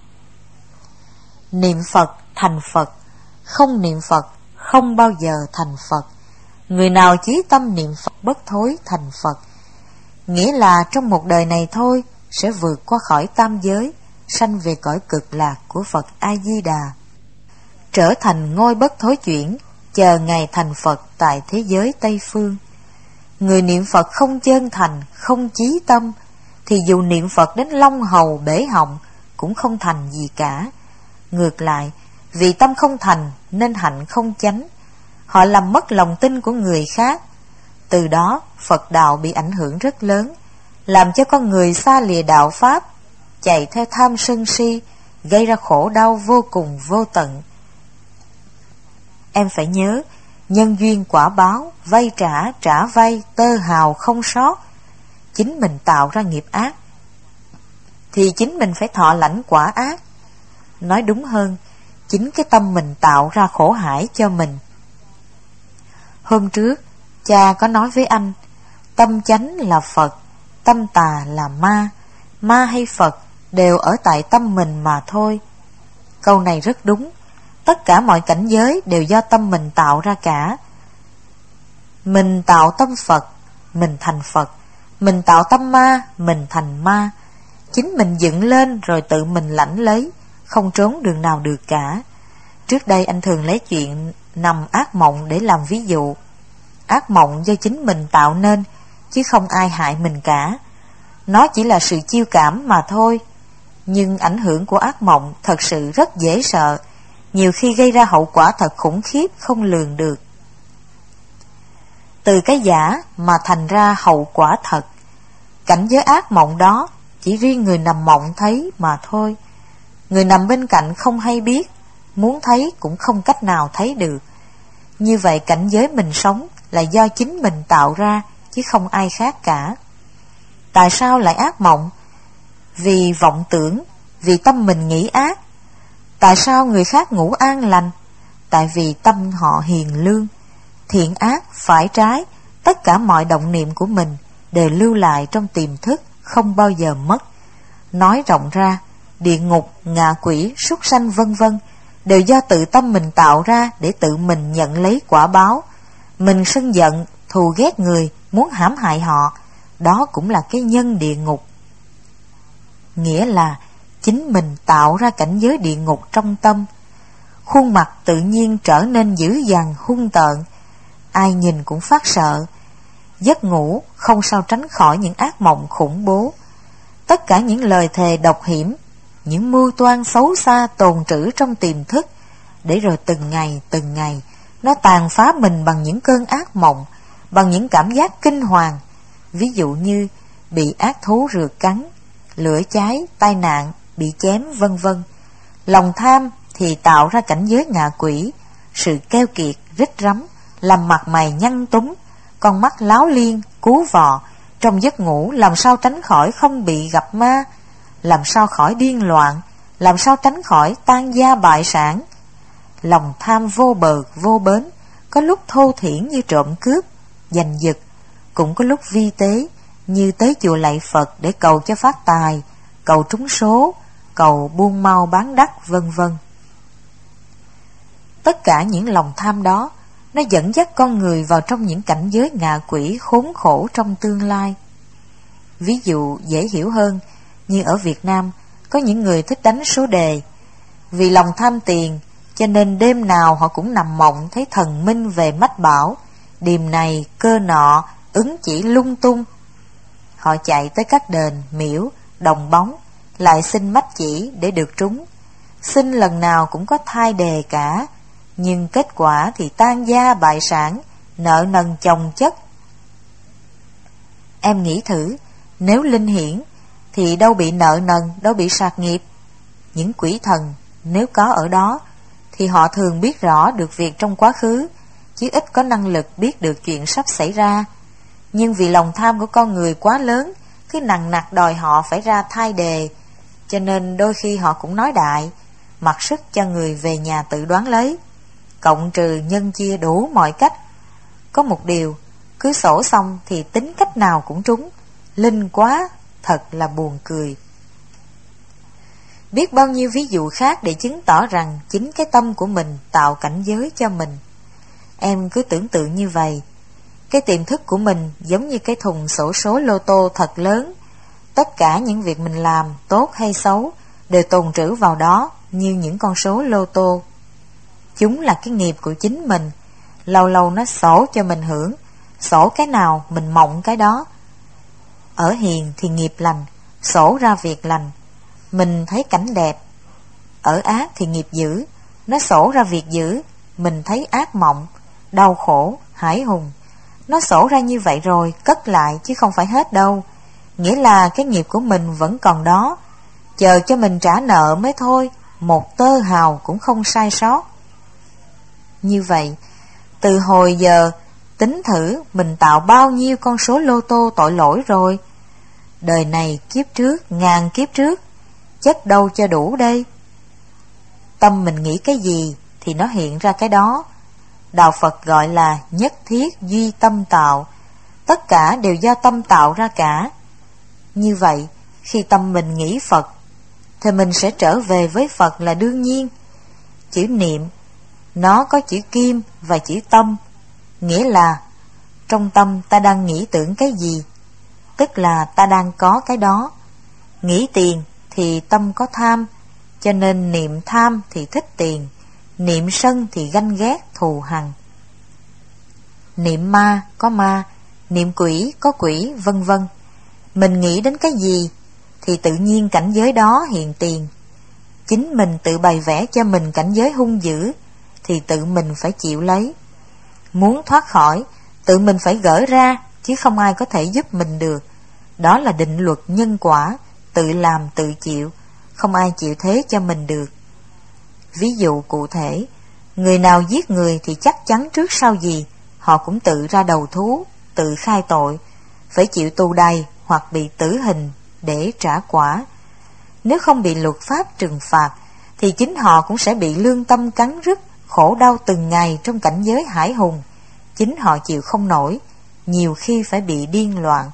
Niệm Phật thành Phật, không niệm Phật không bao giờ thành Phật. Người nào chí tâm niệm Phật bất thối thành Phật. Nghĩa là trong một đời này thôi sẽ vượt qua khỏi tam giới, sanh về cõi cực lạc của Phật A Di Đà, trở thành ngôi bất thối chuyển, chờ ngày thành Phật tại thế giới Tây Phương. Người niệm Phật không chân thành, không chí tâm, thì dù niệm Phật đến long hầu bể họng cũng không thành gì cả. Ngược lại, vì tâm không thành nên hạnh không chánh, họ làm mất lòng tin của người khác. Từ đó Phật đạo bị ảnh hưởng rất lớn, làm cho con người xa lìa đạo Pháp, chạy theo tham sân si, gây ra khổ đau vô cùng vô tận. Em phải nhớ, nhân duyên quả báo, vay trả, trả vay, tơ hào không sót. Chính mình tạo ra nghiệp ác thì chính mình phải thọ lãnh quả ác. Nói đúng hơn, chính cái tâm mình tạo ra khổ hải cho mình. Hôm trước, cha có nói với anh, tâm chánh là Phật, tâm tà là ma, ma hay Phật đều ở tại tâm mình mà thôi. Câu này rất đúng, tất cả mọi cảnh giới đều do tâm mình tạo ra cả. Mình tạo tâm Phật, mình thành Phật, mình tạo tâm ma, mình thành ma. Chính mình dựng lên rồi tự mình lãnh lấy, không trốn đường nào được cả. Trước đây anh thường lấy chuyện nằm ác mộng để làm ví dụ. Ác mộng do chính mình tạo nên, chứ không ai hại mình cả. Nó chỉ là sự chiêu cảm mà thôi. Nhưng ảnh hưởng của ác mộng thật sự rất dễ sợ, nhiều khi gây ra hậu quả thật khủng khiếp không lường được. Từ cái giả mà thành ra hậu quả thật. Cảnh giới ác mộng đó chỉ riêng người nằm mộng thấy mà thôi. Người nằm bên cạnh không hay biết, muốn thấy cũng không cách nào thấy được. Như vậy cảnh giới mình sống là do chính mình tạo ra, chứ không ai khác cả. Tại sao lại ác mộng? Vì vọng tưởng, vì tâm mình nghĩ ác. Tại sao người khác ngủ an lành? Tại vì tâm họ hiền lương. Thiện ác, phải trái, tất cả mọi động niệm của mình đều lưu lại trong tiềm thức, không bao giờ mất. Nói rộng ra, địa ngục, ngạ quỷ, súc sanh vân vân đều do tự tâm mình tạo ra để tự mình nhận lấy quả báo. Mình sân giận, thù ghét người, muốn hãm hại họ, đó cũng là cái nhân địa ngục. Nghĩa là chính mình tạo ra cảnh giới địa ngục trong tâm. Khuôn mặt tự nhiên trở nên dữ dằn hung tợn, ai nhìn cũng phát sợ. Giấc ngủ không sao tránh khỏi những ác mộng khủng bố. Tất cả những lời thề độc hiểm, những mưu toan xấu xa tồn trữ trong tiềm thức, để rồi từng ngày nó tàn phá mình bằng những cơn ác mộng, bằng những cảm giác kinh hoàng. Ví dụ như bị ác thú rượt cắn, lửa cháy, tai nạn, bị chém vân vân. Lòng tham thì tạo ra cảnh giới ngạ quỷ, sự keo kiệt, rít rắm, làm mặt mày nhăn túm, con mắt láo liên, cú vọ. Trong giấc ngủ làm sao tránh khỏi không bị gặp ma, làm sao khỏi điên loạn, làm sao tránh khỏi tan gia bại sản. Lòng tham vô bờ vô bến, có lúc thô thiển như trộm cướp, giành giật, cũng có lúc vi tế như tới chùa lạy Phật để cầu cho phát tài, cầu trúng số, cầu buôn mau bán đắt vân vân. Tất cả những lòng tham đó, nó dẫn dắt con người vào trong những cảnh giới ngạ quỷ khốn khổ trong tương lai. Ví dụ dễ hiểu hơn, như ở Việt Nam, có những người thích đánh số đề. Vì lòng tham tiền, cho nên đêm nào họ cũng nằm mộng thấy thần minh về mách bảo, điềm này, cơ nọ, ứng chỉ lung tung. Họ chạy tới các đền, miễu, đồng bóng, lại xin mách chỉ để được trúng. Xin lần nào cũng có thai đề cả, nhưng kết quả thì tan gia bại sản, nợ nần chồng chất. Em nghĩ thử, nếu linh hiển thì đâu bị nợ nần, đâu bị sạc nghiệp. Những quỷ thần nếu có ở đó thì họ thường biết rõ được việc trong quá khứ, chứ ít có năng lực biết được chuyện sắp xảy ra. Nhưng vì lòng tham của con người quá lớn, cứ nằng nặc đòi họ phải ra thai đề, cho nên đôi khi họ cũng nói đại, mặc sức cho người về nhà tự đoán lấy, cộng trừ nhân chia đủ mọi cách. Có một điều, cứ sổ xong thì tính cách nào cũng trúng, linh quá, thật là buồn cười. Biết bao nhiêu ví dụ khác để chứng tỏ rằng chính cái tâm của mình tạo cảnh giới cho mình. Em cứ tưởng tượng như vậy, cái tiềm thức của mình giống như cái thùng xổ số lô tô thật lớn. Tất cả những việc mình làm, tốt hay xấu, đều tồn trữ vào đó như những con số lô tô. Chúng là cái nghiệp của chính mình, lâu lâu nó sổ cho mình hưởng, sổ cái nào mình mộng cái đó. Ở hiền thì nghiệp lành, sổ ra việc lành, mình thấy cảnh đẹp. Ở ác thì nghiệp dữ, nó sổ ra việc dữ, mình thấy ác mộng, đau khổ, hãi hùng. Nó sổ ra như vậy rồi cất lại chứ không phải hết đâu. Nghĩa là cái nghiệp của mình vẫn còn đó, chờ cho mình trả nợ mới thôi, một tơ hào cũng không sai sót. Như vậy, từ hồi giờ tính thử mình tạo bao nhiêu con số lô tô tội lỗi rồi. Đời này kiếp trước, ngàn kiếp trước chất đâu cho đủ đây? Tâm mình nghĩ cái gì thì nó hiện ra cái đó. Đạo Phật gọi là nhất thiết duy tâm tạo. Tất cả đều do tâm tạo ra cả. Như vậy, khi tâm mình nghĩ Phật, thì mình sẽ trở về với Phật là đương nhiên. Chữ niệm, nó có chữ kim và chữ tâm, nghĩa là trong tâm ta đang nghĩ tưởng cái gì, tức là ta đang có cái đó. Nghĩ tiền thì tâm có tham, cho nên niệm tham thì thích tiền, niệm sân thì ganh ghét thù hằn. Niệm ma có ma, niệm quỷ có quỷ, vân vân. Mình nghĩ đến cái gì thì tự nhiên cảnh giới đó hiện tiền. Chính mình tự bày vẽ cho mình cảnh giới hung dữ thì tự mình phải chịu lấy. Muốn thoát khỏi, tự mình phải gỡ ra, chứ không ai có thể giúp mình được. Đó là định luật nhân quả, tự làm tự chịu, không ai chịu thế cho mình được. Ví dụ cụ thể, người nào giết người thì chắc chắn trước sau gì họ cũng tự ra đầu thú, tự khai tội, phải chịu tù đày hoặc bị tử hình để trả quả. Nếu không bị luật pháp trừng phạt thì chính họ cũng sẽ bị lương tâm cắn rứt, khổ đau từng ngày trong cảnh giới hải hùng. Chính họ chịu không nổi, nhiều khi phải bị điên loạn.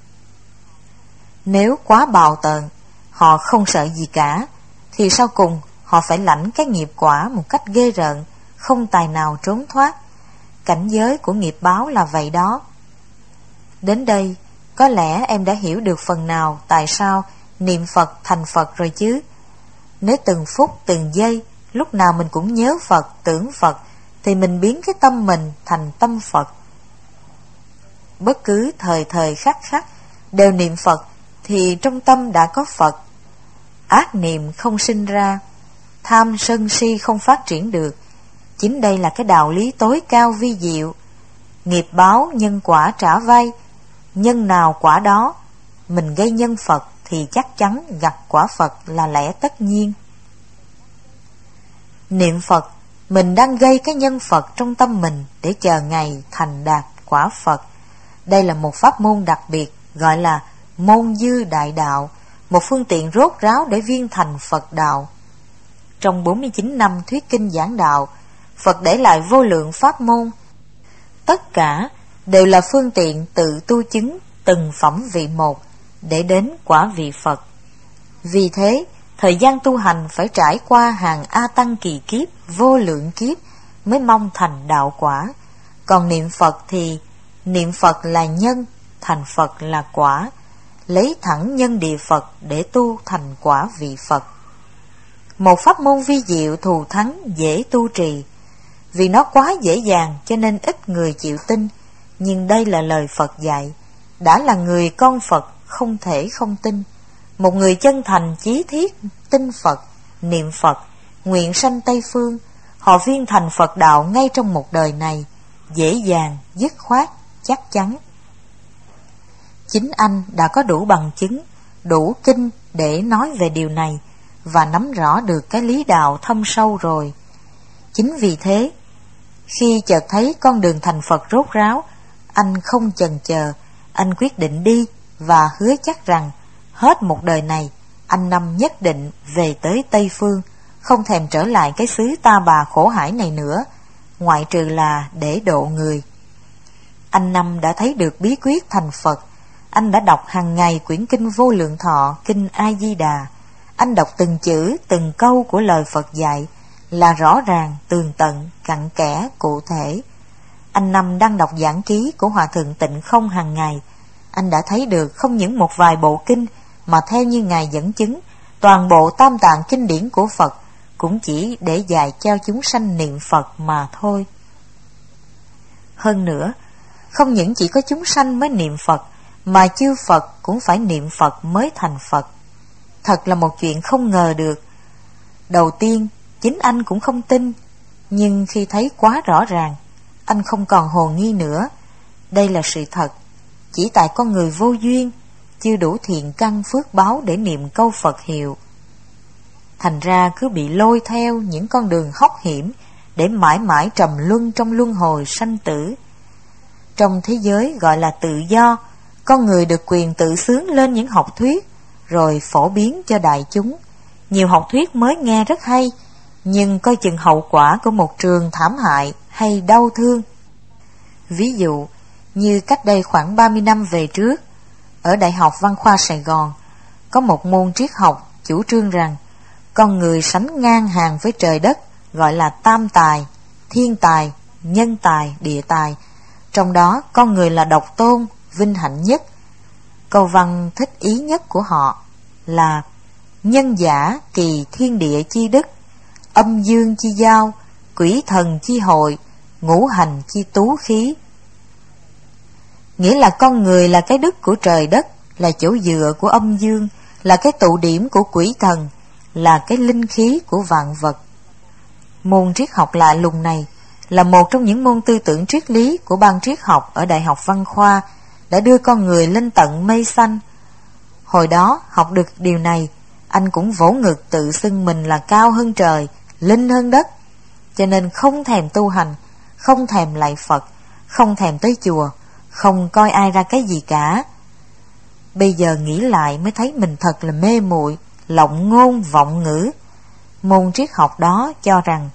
Nếu quá bạo tợn, họ không sợ gì cả, thì sau cùng họ phải lãnh cái nghiệp quả một cách ghê rợn, không tài nào trốn thoát. Cảnh giới của nghiệp báo là vậy đó. Đến đây, có lẽ em đã hiểu được phần nào tại sao niệm Phật thành Phật rồi chứ. Nếu từng phút từng giây, lúc nào mình cũng nhớ Phật, tưởng Phật, thì mình biến cái tâm mình thành tâm Phật. Bất cứ thời thời khắc khắc đều niệm Phật thì trong tâm đã có Phật. Ác niệm không sinh ra, tham sân si không phát triển được. Chính đây là cái đạo lý tối cao vi diệu. Nghiệp báo nhân quả trả vay, nhân nào quả đó. Mình gây nhân Phật thì chắc chắn gặt quả Phật là lẽ tất nhiên. Niệm Phật, mình đang gây cái nhân Phật trong tâm mình để chờ ngày thành đạt quả Phật. Đây là một pháp môn đặc biệt gọi là môn dư đại đạo, một phương tiện rốt ráo để viên thành Phật đạo. Trong 49 năm thuyết kinh giảng đạo, Phật để lại vô lượng pháp môn. Tất cả đều là phương tiện tự tu chứng từng phẩm vị một để đến quả vị Phật. Vì thế, thời gian tu hành phải trải qua hàng A Tăng kỳ kiếp, vô lượng kiếp mới mong thành đạo quả. Còn niệm Phật thì niệm Phật là nhân, thành Phật là quả. Lấy thẳng nhân địa Phật để tu thành quả vị Phật. Một pháp môn vi diệu thù thắng dễ tu trì. Vì nó quá dễ dàng cho nên ít người chịu tin. Nhưng đây là lời Phật dạy. Đã là người con Phật không thể không tin. Một người chân thành chí thiết tin Phật, niệm Phật, nguyện sanh Tây Phương, họ viên thành Phật đạo ngay trong một đời này, dễ dàng, dứt khoát, chắc chắn. Chính anh đã có đủ bằng chứng, đủ kinh để nói về điều này và nắm rõ được cái lý đạo thâm sâu rồi. Chính vì thế, khi chợt thấy con đường thành Phật rốt ráo, anh không chần chờ, anh quyết định đi và hứa chắc rằng hết một đời này, anh Năm nhất định về tới Tây Phương, không thèm trở lại cái xứ ta bà khổ hải này nữa, ngoại trừ là để độ người. Anh Năm đã thấy được bí quyết thành Phật. Anh đã đọc hàng ngày quyển kinh Vô Lượng Thọ, kinh A Di Đà. Anh đọc từng chữ, từng câu của lời Phật dạy là rõ ràng, tường tận, cặn kẽ, cụ thể. Anh Năm đang đọc giảng ký của Hòa Thượng Tịnh Không hàng ngày. Anh đã thấy được không những một vài bộ kinh, mà theo như Ngài dẫn chứng, toàn bộ tam tạng kinh điển của Phật cũng chỉ để dạy cho chúng sanh niệm Phật mà thôi. Hơn nữa, không những chỉ có chúng sanh mới niệm Phật, mà chư Phật cũng phải niệm Phật mới thành Phật. Thật là một chuyện không ngờ được. Đầu tiên, chính anh cũng không tin, nhưng khi thấy quá rõ ràng, anh không còn hồ nghi nữa. Đây là sự thật. Chỉ tại con người vô duyên, chưa đủ thiện căn phước báo để niệm câu Phật hiệu. Thành ra cứ bị lôi theo những con đường hóc hiểm để mãi mãi trầm luân trong luân hồi sanh tử. Trong thế giới gọi là tự do, con người được quyền tự xướng lên những học thuyết, rồi phổ biến cho đại chúng. Nhiều học thuyết mới nghe rất hay, nhưng coi chừng hậu quả của một trường thảm hại hay đau thương. Ví dụ, như cách đây khoảng 30 năm về trước, ở Đại học Văn khoa Sài Gòn, có một môn triết học chủ trương rằng con người sánh ngang hàng với trời đất, gọi là tam tài, thiên tài, nhân tài, địa tài. Trong đó con người là độc tôn, vinh hạnh nhất. Câu văn thích ý nhất của họ là: nhân giả kỳ thiên địa chi đức, âm dương chi giao, quỷ thần chi hội, ngũ hành chi tú khí. Nghĩa là con người là cái đức của trời đất, là chỗ dựa của âm dương, là cái tụ điểm của quỷ thần, là cái linh khí của vạn vật. Môn triết học lạ lùng này là một trong những môn tư tưởng triết lý của ban triết học ở Đại học Văn khoa, đã đưa con người lên tận mây xanh. Hồi đó học được điều này, anh cũng vỗ ngực tự xưng mình là cao hơn trời, linh hơn đất, cho nên không thèm tu hành, không thèm lạy Phật, không thèm tới chùa, không coi ai ra cái gì cả. Bây giờ nghĩ lại mới thấy mình thật là mê muội, lộng ngôn vọng ngữ. Môn triết học đó cho rằng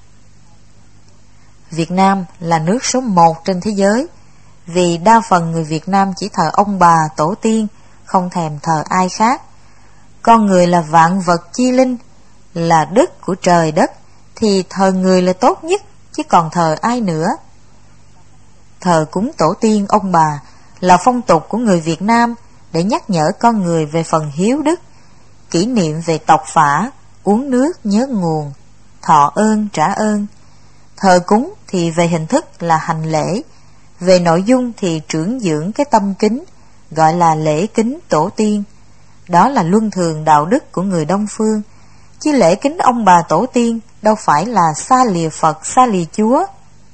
Việt Nam là nước số 1 trên thế giới, vì đa phần người Việt Nam chỉ thờ ông bà, tổ tiên, không thèm thờ ai khác. Con người là vạn vật chi linh, là đức của trời đất, thì thờ người là tốt nhất, chứ còn thờ ai nữa. Thờ cúng tổ tiên, ông bà là phong tục của người Việt Nam để nhắc nhở con người về phần hiếu đức, kỷ niệm về tộc phả, uống nước nhớ nguồn, thọ ơn trả ơn. Thờ cúng thì về hình thức là hành lễ, về nội dung thì trưởng dưỡng cái tâm kính, gọi là lễ kính tổ tiên. Đó là luân thường đạo đức của người Đông phương, chứ lễ kính ông bà tổ tiên đâu phải là xa lìa Phật, xa lìa Chúa.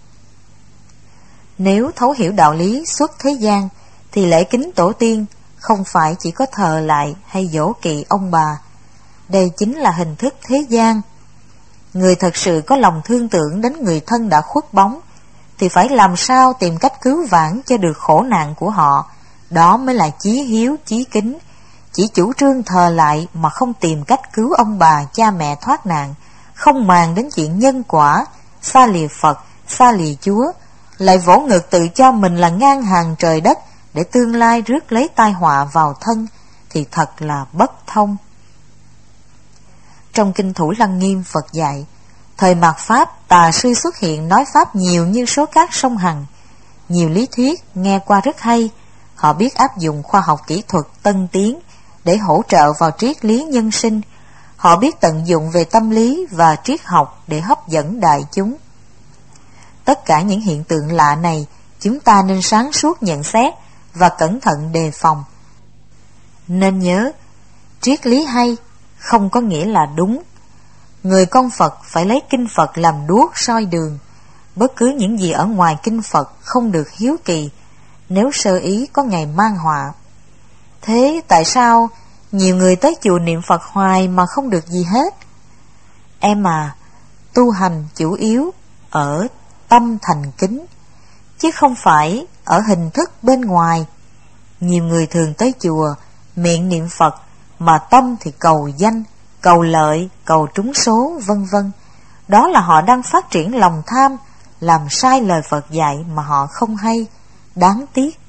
Nếu thấu hiểu đạo lý xuất thế gian, thì lễ kính tổ tiên không phải chỉ có thờ lại hay dỗ kỵ ông bà. Đây chính là hình thức thế gian. Người thật sự có lòng thương tưởng đến người thân đã khuất bóng, thì phải làm sao tìm cách cứu vãn cho được khổ nạn của họ. Đó mới là chí hiếu, chí kính. Chỉ chủ trương thờ lại mà không tìm cách cứu ông bà, cha mẹ thoát nạn, không màng đến chuyện nhân quả, xa lìa Phật, xa lìa Chúa, lại vỗ ngực tự cho mình là ngang hàng trời đất để tương lai rước lấy tai họa vào thân, thì thật là bất thông. Trong Kinh Thủ Lăng Nghiêm, Phật dạy, thời mạt Pháp, tà sư xuất hiện nói Pháp nhiều như số cát sông Hằng. Nhiều lý thuyết nghe qua rất hay. Họ biết áp dụng khoa học kỹ thuật tân tiến để hỗ trợ vào triết lý nhân sinh. Họ biết tận dụng về tâm lý và triết học để hấp dẫn đại chúng. Tất cả những hiện tượng lạ này, chúng ta nên sáng suốt nhận xét và cẩn thận đề phòng. Nên nhớ, triết lý hay không có nghĩa là đúng. Người con Phật phải lấy kinh Phật làm đuốc soi đường. Bất cứ những gì ở ngoài kinh Phật không được hiếu kỳ, nếu sơ ý có ngày mang họa. Thế tại sao nhiều người tới chùa niệm Phật hoài mà không được gì hết? Em à, tu hành chủ yếu ở tâm thành kính, chứ không phải ở hình thức bên ngoài. Nhiều người thường tới chùa, miệng niệm Phật, mà tâm thì cầu danh, cầu lợi, cầu trúng số, vân vân. Đó là họ đang phát triển lòng tham, làm sai lời Phật dạy mà họ không hay, đáng tiếc.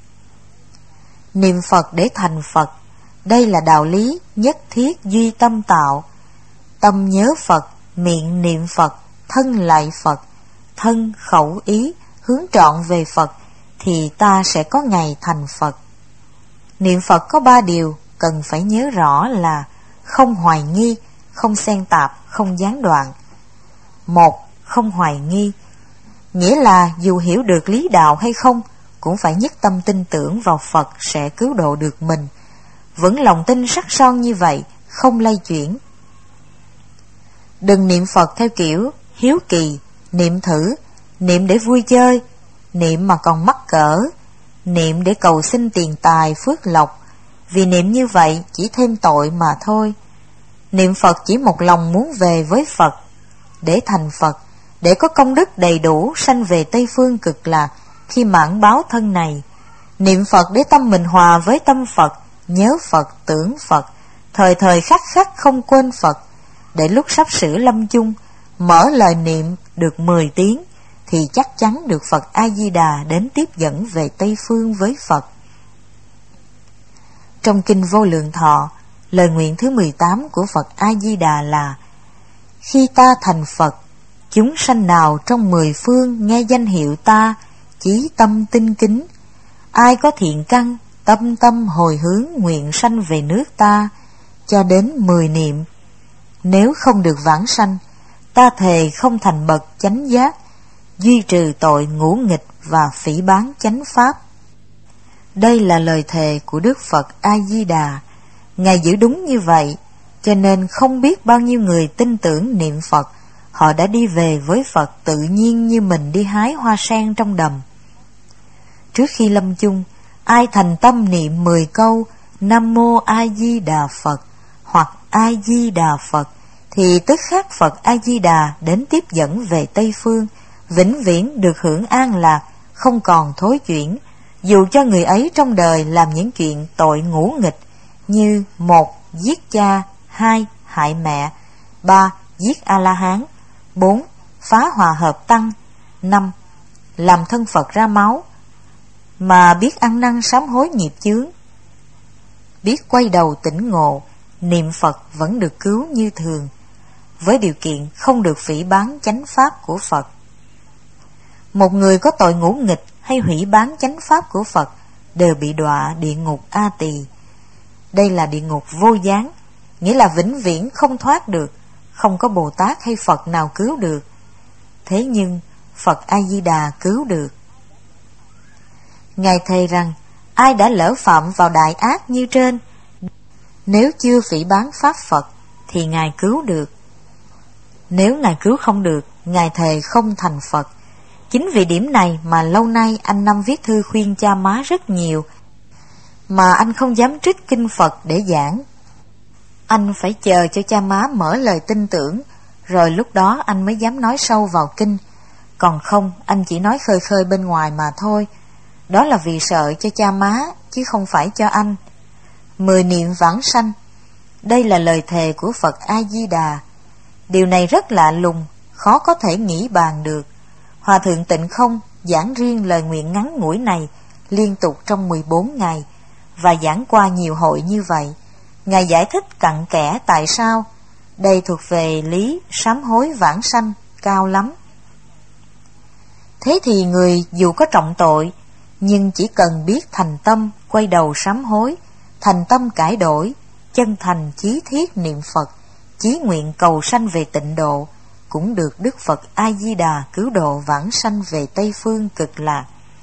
Niệm Phật để thành Phật, đây là đạo lý nhất thiết duy tâm tạo. Tâm nhớ Phật, miệng niệm Phật, thân lạy Phật, thân khẩu ý hướng trọn về Phật, thì ta sẽ có ngày thành Phật. Niệm Phật có 3 điều cần phải nhớ rõ là không hoài nghi, không xen tạp, không gián đoạn. 1. Không hoài nghi, nghĩa là dù hiểu được lý đạo hay không, cũng phải nhất tâm tin tưởng vào Phật sẽ cứu độ được mình. Vẫn lòng tin sắc son như vậy, không lay chuyển. Đừng niệm Phật theo kiểu hiếu kỳ, niệm thử, niệm để vui chơi, niệm mà còn mắc cỡ, niệm để cầu xin tiền tài phước lộc, vì niệm như vậy chỉ thêm tội mà thôi. Niệm Phật chỉ một lòng muốn về với Phật, để thành Phật, để có công đức đầy đủ sanh về Tây Phương Cực Lạc khi mãn báo thân này. Niệm Phật để tâm mình hòa với tâm Phật, nhớ Phật, tưởng Phật, thời thời khắc khắc không quên Phật, để lúc sắp sửa lâm chung, mở lời niệm được 10 tiếng, thì chắc chắn được Phật A-di-đà đến tiếp dẫn về Tây Phương với Phật. Trong Kinh Vô Lượng Thọ, lời nguyện thứ 18 của Phật A-di-đà là: khi ta thành Phật, chúng sanh nào trong 10 phương nghe danh hiệu ta, chí tâm tinh kính, ai có thiện căn, tâm tâm hồi hướng nguyện sanh về nước ta, cho đến 10 niệm. Nếu không được vãng sanh, ta thề không thành bậc chánh giác, duy trừ tội ngũ nghịch và phỉ báng chánh pháp. Đây là lời thề của Đức Phật A-di-đà. Ngài giữ đúng như vậy, cho nên không biết bao nhiêu người tin tưởng niệm Phật, họ đã đi về với Phật tự nhiên như mình đi hái hoa sen trong đầm. Trước khi lâm chung, ai thành tâm niệm 10 câu Nam Mô A Di Đà Phật hoặc A Di Đà Phật, thì tức khắc Phật A Di Đà đến tiếp dẫn về Tây Phương, vĩnh viễn được hưởng an lạc, không còn thối chuyển, dù cho người ấy trong đời làm những chuyện tội ngũ nghịch như: 1. Giết cha, 2. Hại mẹ, 3. Giết A-la-hán, 4. Phá hòa hợp tăng, 5. Làm thân Phật ra máu, mà biết ăn năn sám hối nghiệp chướng, biết quay đầu tỉnh ngộ, niệm Phật vẫn được cứu như thường, với điều kiện không được phỉ báng chánh pháp của Phật. Một người có tội ngũ nghịch hay hủy báng chánh pháp của Phật đều bị đọa địa ngục A Tỳ. Đây là địa ngục vô gián, nghĩa là vĩnh viễn không thoát được, không có Bồ Tát hay Phật nào cứu được. Thế nhưng Phật A Di Đà cứu được. Ngài thề rằng ai đã lỡ phạm vào đại ác như trên, nếu chưa phỉ báng pháp Phật thì Ngài cứu được. Nếu Ngài cứu không được, Ngài thề không thành Phật. Chính vì điểm này mà lâu nay anh Năm viết thư khuyên cha má rất nhiều, mà anh không dám trích kinh Phật để giảng. Anh phải chờ cho cha má mở lời tin tưởng, rồi lúc đó anh mới dám nói sâu vào kinh. Còn không, anh chỉ nói khơi khơi bên ngoài mà thôi. Đó là vì sợ cho cha má, chứ không phải cho anh. 10 niệm vãng sanh, đây là lời thề của Phật A-di-đà. Điều này rất lạ lùng, khó có thể nghĩ bàn được. Hòa thượng Tịnh Không giảng riêng lời nguyện ngắn ngủi này liên tục trong 14 ngày, và giảng qua nhiều hội như vậy. Ngài giải thích cặn kẽ tại sao. Đây thuộc về lý sám hối vãng sanh cao lắm. Thế thì người dù có trọng tội, nhưng chỉ cần biết thành tâm quay đầu sám hối, thành tâm cải đổi, chân thành chí thiết niệm Phật, chí nguyện cầu sanh về tịnh độ, cũng được Đức Phật A-di-đà cứu độ vãng sanh về Tây Phương cực lạc.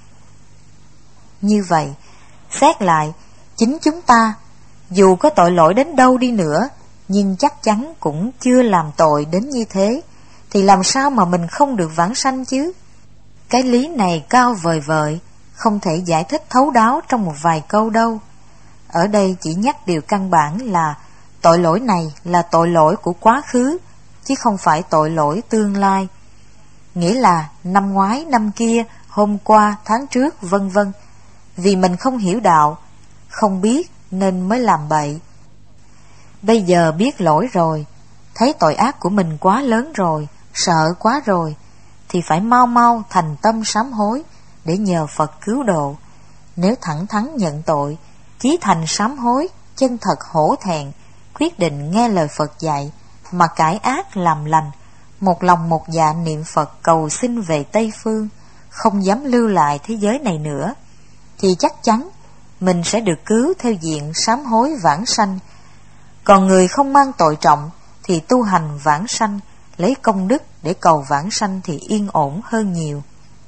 Như vậy, xét lại, chính chúng ta, dù có tội lỗi đến đâu đi nữa, nhưng chắc chắn cũng chưa làm tội đến như thế, thì làm sao mà mình không được vãng sanh chứ? Cái lý này cao vời vợi, không thể giải thích thấu đáo trong một vài câu đâu. Ở đây chỉ nhắc điều căn bản là tội lỗi này là tội lỗi của quá khứ, chứ không phải tội lỗi tương lai. Nghĩa là năm ngoái, năm kia, hôm qua, tháng trước, vân vân. Vì mình không hiểu đạo, không biết nên mới làm bậy. Bây giờ biết lỗi rồi, thấy tội ác của mình quá lớn rồi, sợ quá rồi, thì phải mau mau thành tâm sám hối để nhờ Phật cứu độ. Nếu thẳng thắn nhận tội, chí thành sám hối, chân thật hổ thẹn, quyết định nghe lời Phật dạy mà cải ác làm lành, một lòng một dạ niệm Phật cầu xin về Tây Phương, không dám lưu lại thế giới này nữa, thì chắc chắn mình sẽ được cứu theo diện sám hối vãng sanh. Còn người không mang tội trọng thì tu hành vãng sanh, lấy công đức để cầu vãng sanh thì yên ổn hơn nhiều.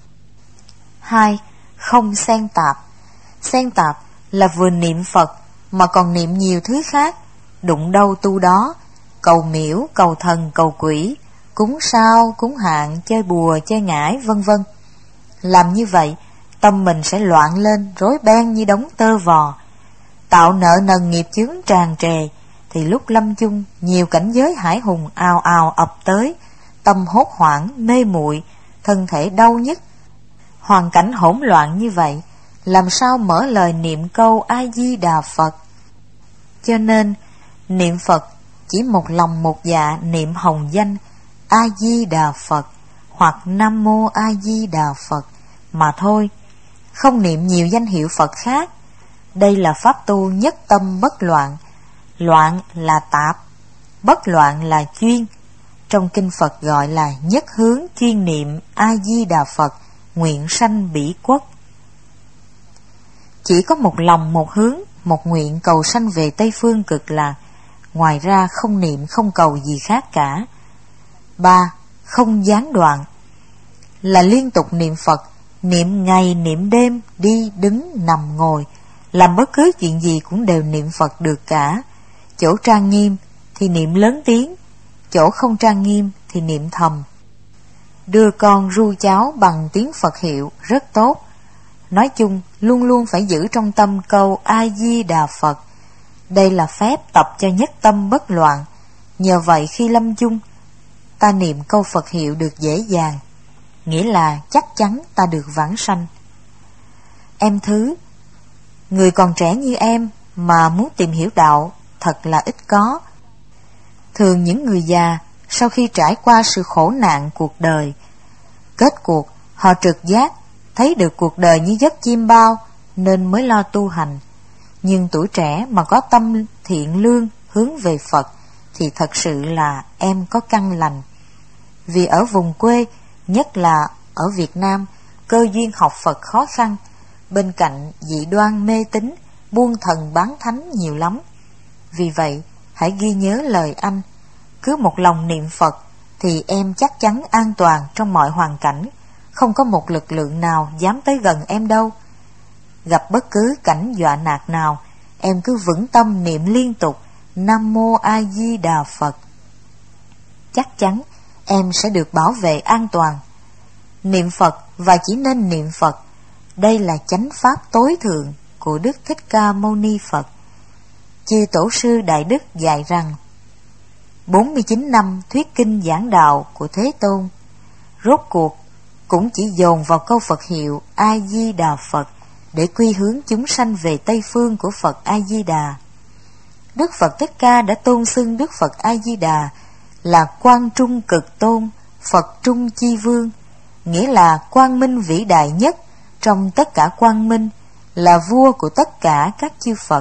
2. Không xen tạp. Xen tạp là vừa niệm Phật mà còn niệm nhiều thứ khác, đụng đâu tu đó, cầu miễu, cầu thần, cầu quỷ, cúng sao, cúng hạn, chơi bùa, chơi ngải, vân vân. Làm như vậy, tâm mình sẽ loạn lên, rối beng như đống tơ vò, tạo nợ nần nghiệp chướng tràn trề, thì lúc lâm chung, nhiều cảnh giới hải hùng ào ào ập tới, tâm hốt hoảng, mê muội, thân thể đau nhức. Hoàn cảnh hỗn loạn như vậy, làm sao mở lời niệm câu A Di Đà Phật? Cho nên, niệm Phật chỉ một lòng một dạ niệm hồng danh A Di Đà Phật hoặc Nam Mô A Di Đà Phật mà thôi, không niệm nhiều danh hiệu Phật khác. Đây là pháp tu nhất tâm bất loạn. Loạn là tạp, bất loạn là chuyên. Trong kinh Phật gọi là nhất hướng chuyên niệm A Di Đà Phật, nguyện sanh bỉ quốc. Chỉ có một lòng một hướng, một nguyện cầu sanh về Tây Phương Cực Lạc, ngoài ra không niệm không cầu gì khác cả. 3. Không gián đoạn, là liên tục niệm Phật, niệm ngày niệm đêm, đi đứng nằm ngồi, làm bất cứ chuyện gì cũng đều niệm Phật được cả. Chỗ trang nghiêm thì niệm lớn tiếng, chỗ không trang nghiêm thì niệm thầm. Đưa con ru cháu bằng tiếng Phật hiệu rất tốt. Nói chung luôn luôn phải giữ trong tâm câu A Di Đà Phật. Đây là phép tập cho nhất tâm bất loạn. Nhờ vậy khi lâm chung, ta niệm câu Phật hiệu được dễ dàng, nghĩa là chắc chắn ta được vãng sanh. Em Thứ, người còn trẻ như em mà muốn tìm hiểu đạo thật là ít có. Thường những người già sau khi trải qua sự khổ nạn cuộc đời, kết cuộc họ trực giác thấy được cuộc đời như giấc chim bao nên mới lo tu hành. Nhưng tuổi trẻ mà có tâm thiện lương hướng về Phật thì thật sự là em có căn lành. Vì ở vùng quê, nhất là ở Việt Nam, cơ duyên học Phật khó khăn, bên cạnh dị đoan mê tín, buôn thần bán thánh nhiều lắm. Vì vậy, hãy ghi nhớ lời anh, cứ một lòng niệm Phật thì em chắc chắn an toàn trong mọi hoàn cảnh, không có một lực lượng nào dám tới gần em đâu. Gặp bất cứ cảnh dọa nạt nào, em cứ vững tâm niệm liên tục Nam Mô A Di Đà Phật. Chắc chắn em sẽ được bảo vệ an toàn. Niệm Phật và chỉ nên niệm Phật, đây là chánh pháp tối thượng của Đức Thích Ca Mâu Ni Phật. Chư Tổ sư Đại Đức dạy rằng 49 năm thuyết kinh giảng đạo của Thế Tôn, rốt cuộc cũng chỉ dồn vào câu Phật hiệu A Di Đà Phật để quy hướng chúng sanh về Tây Phương của Phật A Di Đà. Đức Phật Thích Ca đã tôn xưng Đức Phật A Di Đà là Quang Trung Cực Tôn, Phật Trung Chi Vương, nghĩa là quang minh vĩ đại nhất trong tất cả quang minh, là vua của tất cả các chư Phật.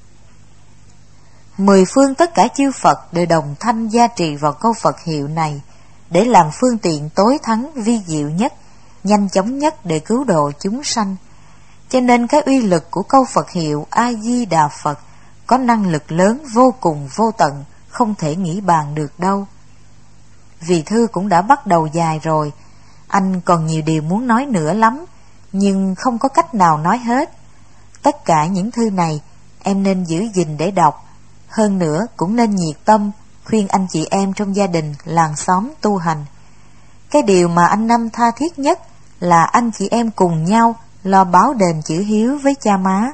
10 phương tất cả chư Phật đều đồng thanh gia trì vào câu Phật hiệu này để làm phương tiện tối thắng vi diệu nhất, nhanh chóng nhất để cứu độ chúng sanh. Cho nên cái uy lực của câu Phật hiệu A Di Đà Phật có năng lực lớn vô cùng vô tận, không thể nghĩ bàn được đâu. Vì thư cũng đã bắt đầu dài rồi, anh còn nhiều điều muốn nói nữa lắm, nhưng không có cách nào nói hết. Tất cả những thư này em nên giữ gìn để đọc, hơn nữa cũng nên nhiệt tâm khuyên anh chị em trong gia đình, làng xóm tu hành. Cái điều mà anh Năm tha thiết nhất là anh chị em cùng nhau lo báo đền chữ hiếu với cha má.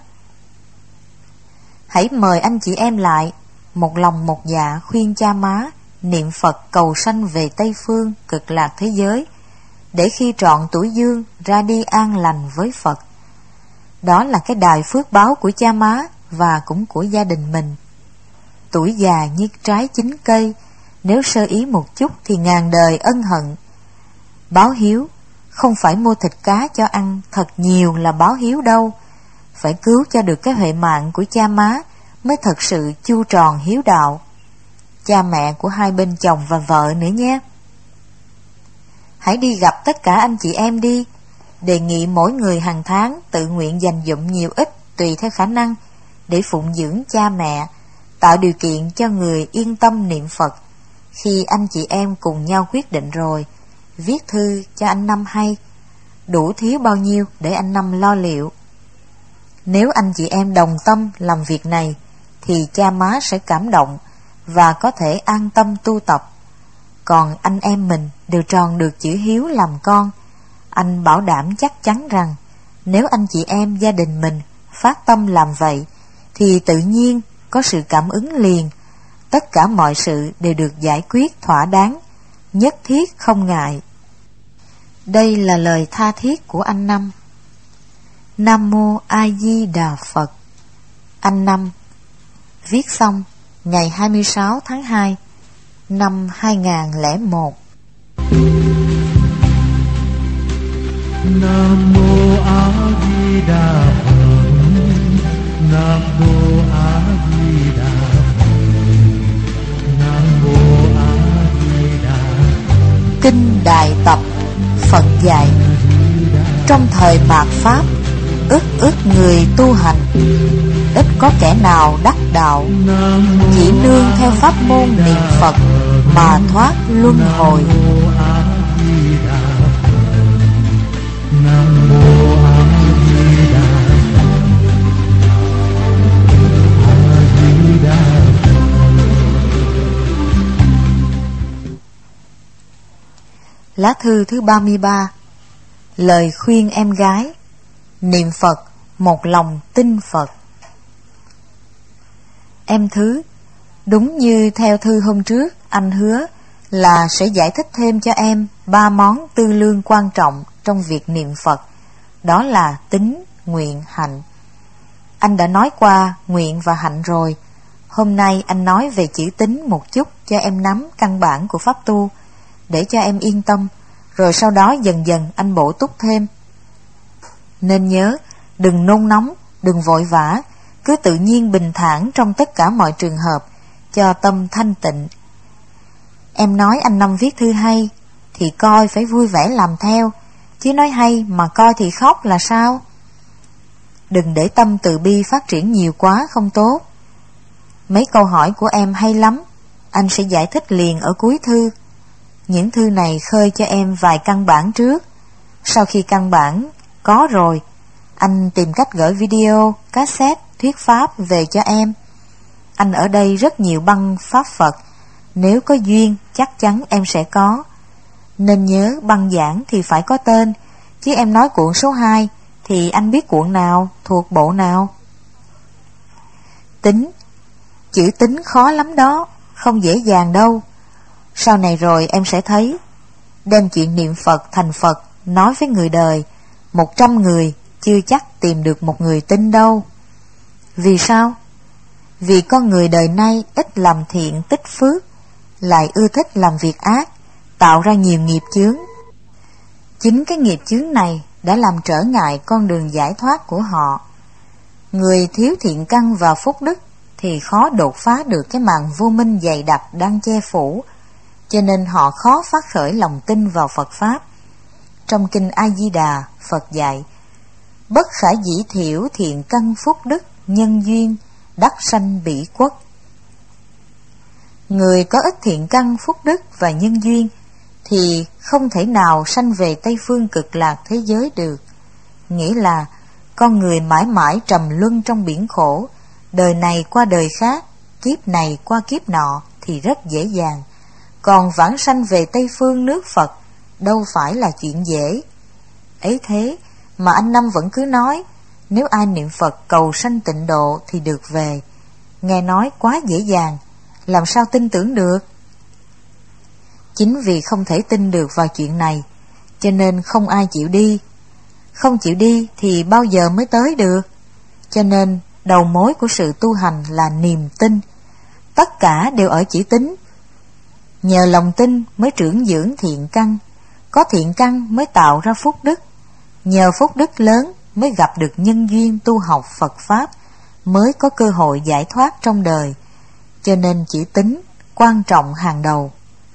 Hãy mời anh chị em lại, một lòng một dạ khuyên cha má niệm Phật cầu sanh về Tây Phương Cực Lạc thế giới, để khi trọn tuổi dương ra đi an lành với Phật. Đó là cái đài phước báo của cha má và cũng của gia đình mình. Tuổi già như trái chín cây, nếu sơ ý một chút thì ngàn đời ân hận. Báo hiếu không phải mua thịt cá cho ăn thật nhiều là báo hiếu đâu, phải cứu cho được cái huệ mạng của cha má mới thật sự chu tròn hiếu đạo. Cha mẹ của hai bên chồng và vợ nữa nhé. Hãy đi gặp tất cả anh chị em đi, đề nghị mỗi người hàng tháng tự nguyện dành dụm nhiều ít tùy theo khả năng để phụng dưỡng cha mẹ, tạo điều kiện cho người yên tâm niệm Phật. Khi anh chị em cùng nhau quyết định rồi, viết thư cho anh Năm hay, đủ thiếu bao nhiêu để anh Năm lo liệu. Nếu anh chị em đồng tâm làm việc này thì cha má sẽ cảm động và có thể an tâm tu tập. Còn anh em mình đều tròn được chữ hiếu làm con, anh bảo đảm chắc chắn rằng nếu anh chị em gia đình mình phát tâm làm vậy thì tự nhiên có sự cảm ứng liền, tất cả mọi sự đều được giải quyết thỏa đáng, nhất thiết không ngại. Đây là lời tha thiết của anh Năm. Nam Mô A Di Đà Phật. Anh Năm. Viết xong, ngày 26 tháng 2 năm 2001. Nam mô A Di Đà Phật. Nam mô A Di Đà Phật. Nam mô A Di Đà Phật. Kinh Đại Tập Phật dạy: trong thời mạt Pháp, ức người tu hành, ít có kẻ nào đắc đạo, chỉ nương theo pháp môn niệm Phật mà thoát luân hồi. Nam mô A Di Đà Phật. A Di Đà Phật. Lá thư thứ 33. Lời khuyên em gái: niệm Phật, một lòng tin Phật. Em Thứ, đúng như theo thư hôm trước, anh hứa là sẽ giải thích thêm cho em 3 món tư lương quan trọng trong việc niệm Phật. Đó là tín, nguyện, hạnh. Anh đã nói qua nguyện và hạnh rồi. Hôm nay anh nói về chữ tín một chút cho em nắm căn bản của pháp tu, để cho em yên tâm, rồi sau đó dần dần anh bổ túc thêm. Nên nhớ, đừng nôn nóng, đừng vội vã, cứ tự nhiên bình thản trong tất cả mọi trường hợp, cho tâm thanh tịnh. Em nói anh Năm viết thư hay, thì coi phải vui vẻ làm theo, chứ nói hay mà coi thì khóc là sao? Đừng để tâm từ bi phát triển nhiều quá không tốt. Mấy câu hỏi của em hay lắm, anh sẽ giải thích liền ở cuối thư. Những thư này khơi cho em vài căn bản trước. Sau khi căn bản có rồi, anh tìm cách gửi video, cassette, thuyết pháp về cho em. Anh ở đây rất nhiều băng pháp Phật, nếu có duyên chắc chắn em sẽ có. Nên nhớ băng giảng thì phải có tên, chứ em nói cuộn số 2 thì anh biết cuộn nào, thuộc bộ nào. Tính, chữ tính khó lắm đó, không dễ dàng đâu. Sau này rồi em sẽ thấy. Đem chuyện niệm Phật thành Phật nói với người đời, 100 người chưa chắc tìm được một người tin đâu. Vì sao? Vì con người đời nay ít làm thiện tích phước, lại ưa thích làm việc ác, tạo ra nhiều nghiệp chướng. Chính cái nghiệp chướng này đã làm trở ngại con đường giải thoát của họ. Người thiếu thiện căn và phúc đức thì khó đột phá được cái màn vô minh dày đặc đang che phủ, cho nên họ khó phát khởi lòng tin vào Phật Pháp. Trong kinh A Di Đà, Phật dạy: bất khả dĩ thiểu thiện căn phúc đức nhân duyên, đắc sanh bỉ quốc. Người có ít thiện căn phúc đức và nhân duyên thì không thể nào sanh về Tây Phương Cực Lạc thế giới được. Nghĩa là con người mãi mãi trầm luân trong biển khổ, đời này qua đời khác, kiếp này qua kiếp nọ thì rất dễ dàng. Còn vãng sanh về Tây Phương nước Phật đâu phải là chuyện dễ. Ấy thế mà anh Năm vẫn cứ nói, nếu ai niệm Phật cầu sanh tịnh độ thì được về. Nghe nói quá dễ dàng, làm sao tin tưởng được? Chính vì không thể tin được vào chuyện này, cho nên không ai chịu đi. Không chịu đi thì bao giờ mới tới được? Cho nên đầu mối của sự tu hành là niềm tin. Tất cả đều ở chữ tín. Nhờ lòng tin mới trưởng dưỡng thiện căn, có thiện căn mới tạo ra phúc đức, nhờ phúc đức lớn mới gặp được nhân duyên tu học Phật Pháp, mới có cơ hội giải thoát trong đời. Cho nên chữ tín quan trọng hàng đầu.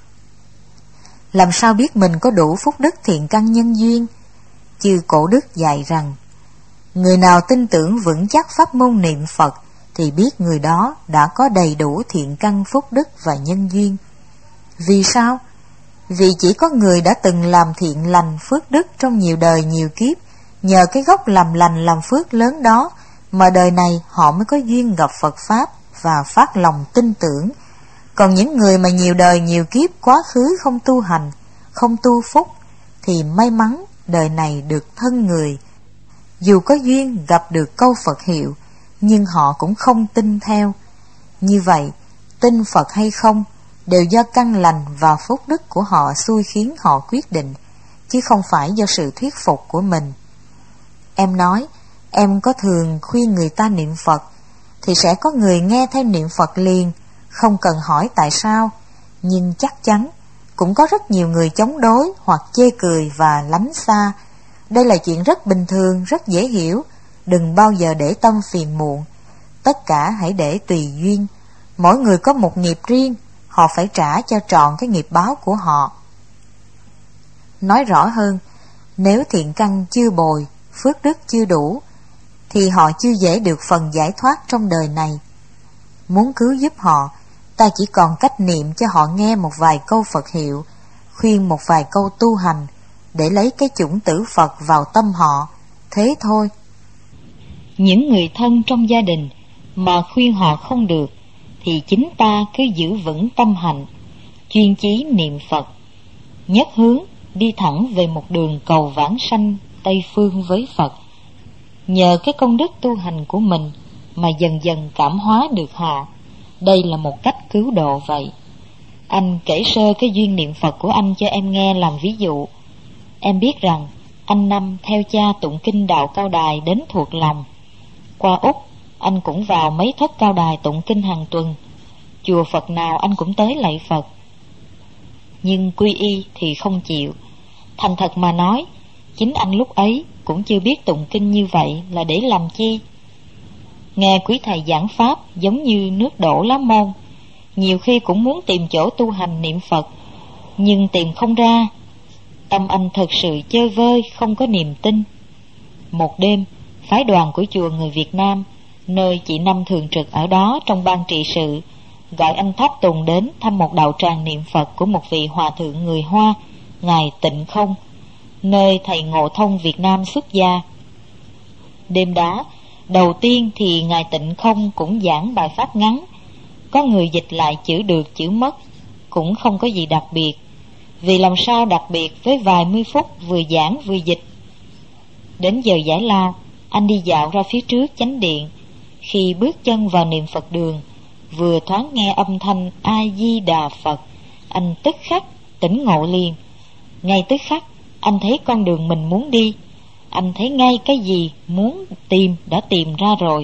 Làm sao biết mình có đủ phúc đức thiện căn nhân duyên? Chư Cổ Đức dạy rằng, người nào tin tưởng vững chắc pháp môn niệm Phật thì biết người đó đã có đầy đủ thiện căn phúc đức và nhân duyên. Vì sao? Vì chỉ có người đã từng làm thiện lành phước đức trong nhiều đời nhiều kiếp, nhờ cái gốc làm lành làm phước lớn đó mà đời này họ mới có duyên gặp Phật Pháp và phát lòng tin tưởng. Còn những người mà nhiều đời nhiều kiếp quá khứ không tu hành, không tu phúc, thì may mắn đời này được thân người. Dù có duyên gặp được câu Phật hiệu, nhưng họ cũng không tin theo. Như vậy, tin Phật hay không đều do căn lành và phúc đức của họ xui khiến họ quyết định, chứ không phải do sự thuyết phục của mình. Em nói, em có thường khuyên người ta niệm Phật, thì sẽ có người nghe theo niệm Phật liền, Không cần hỏi tại sao, nhưng chắc chắn cũng có rất nhiều người chống đối hoặc chê cười và lánh xa. Đây là chuyện rất bình thường, rất dễ hiểu. Đừng bao giờ để tâm phiền muộn. Tất cả hãy để tùy duyên. Mỗi người có một nghiệp riêng, họ phải trả cho trọn cái nghiệp báo của họ. Nói rõ hơn, nếu thiện căn chưa bồi, phước đức chưa đủ, thì họ chưa dễ được phần giải thoát trong đời này. Muốn cứu giúp họ, ta chỉ còn cách niệm cho họ nghe một vài câu Phật hiệu, khuyên một vài câu tu hành, để lấy cái chủng tử Phật vào tâm họ, thế thôi. Những người thân trong gia đình mà khuyên họ không được, thì chính ta cứ giữ vững tâm hạnh, chuyên chí niệm Phật, nhất hướng đi thẳng về một đường cầu vãng sanh Tây Phương với Phật. Nhờ cái công đức tu hành của mình mà dần dần cảm hóa được họ. Đây là một cách cứu độ vậy. Anh kể sơ cái duyên niệm Phật của anh cho em nghe làm ví dụ. Em biết rằng anh Năm theo cha tụng kinh Đạo Cao Đài đến thuộc lòng. Qua Úc, anh cũng vào mấy thất cao đài tụng kinh hàng tuần. Chùa Phật nào anh cũng tới lạy Phật. Nhưng quy y thì không chịu. Thành thật mà nói, chính anh lúc ấy cũng chưa biết tụng kinh như vậy là để làm chi. Nghe quý thầy giảng pháp giống như nước đổ lá môn. Nhiều khi cũng muốn tìm chỗ tu hành niệm Phật, nhưng tìm không ra. Tâm anh thật sự chơi vơi, không có niềm tin. Một đêm, phái đoàn của chùa người Việt Nam, nơi chị Năm thường trực ở đó trong ban trị sự, gọi anh tháp tùng đến thăm một đạo tràng niệm Phật của một vị hòa thượng người Hoa, ngài Tịnh Không, nơi thầy Ngộ Thông Việt Nam xuất gia. Đêm đó, đầu tiên thì ngài Tịnh Không cũng giảng bài pháp ngắn, có người dịch lại chữ được chữ mất, cũng không có gì đặc biệt. Vì làm sao đặc biệt với vài mươi phút vừa giảng vừa dịch. Đến giờ giải lao, anh đi dạo ra phía trước chánh điện. Khi bước chân vào niệm Phật đường, vừa thoáng nghe âm thanh A Di Đà Phật, anh tức khắc tỉnh ngộ liền. Ngay tức khắc, anh thấy con đường mình muốn đi. Anh thấy ngay cái gì muốn tìm đã tìm ra rồi.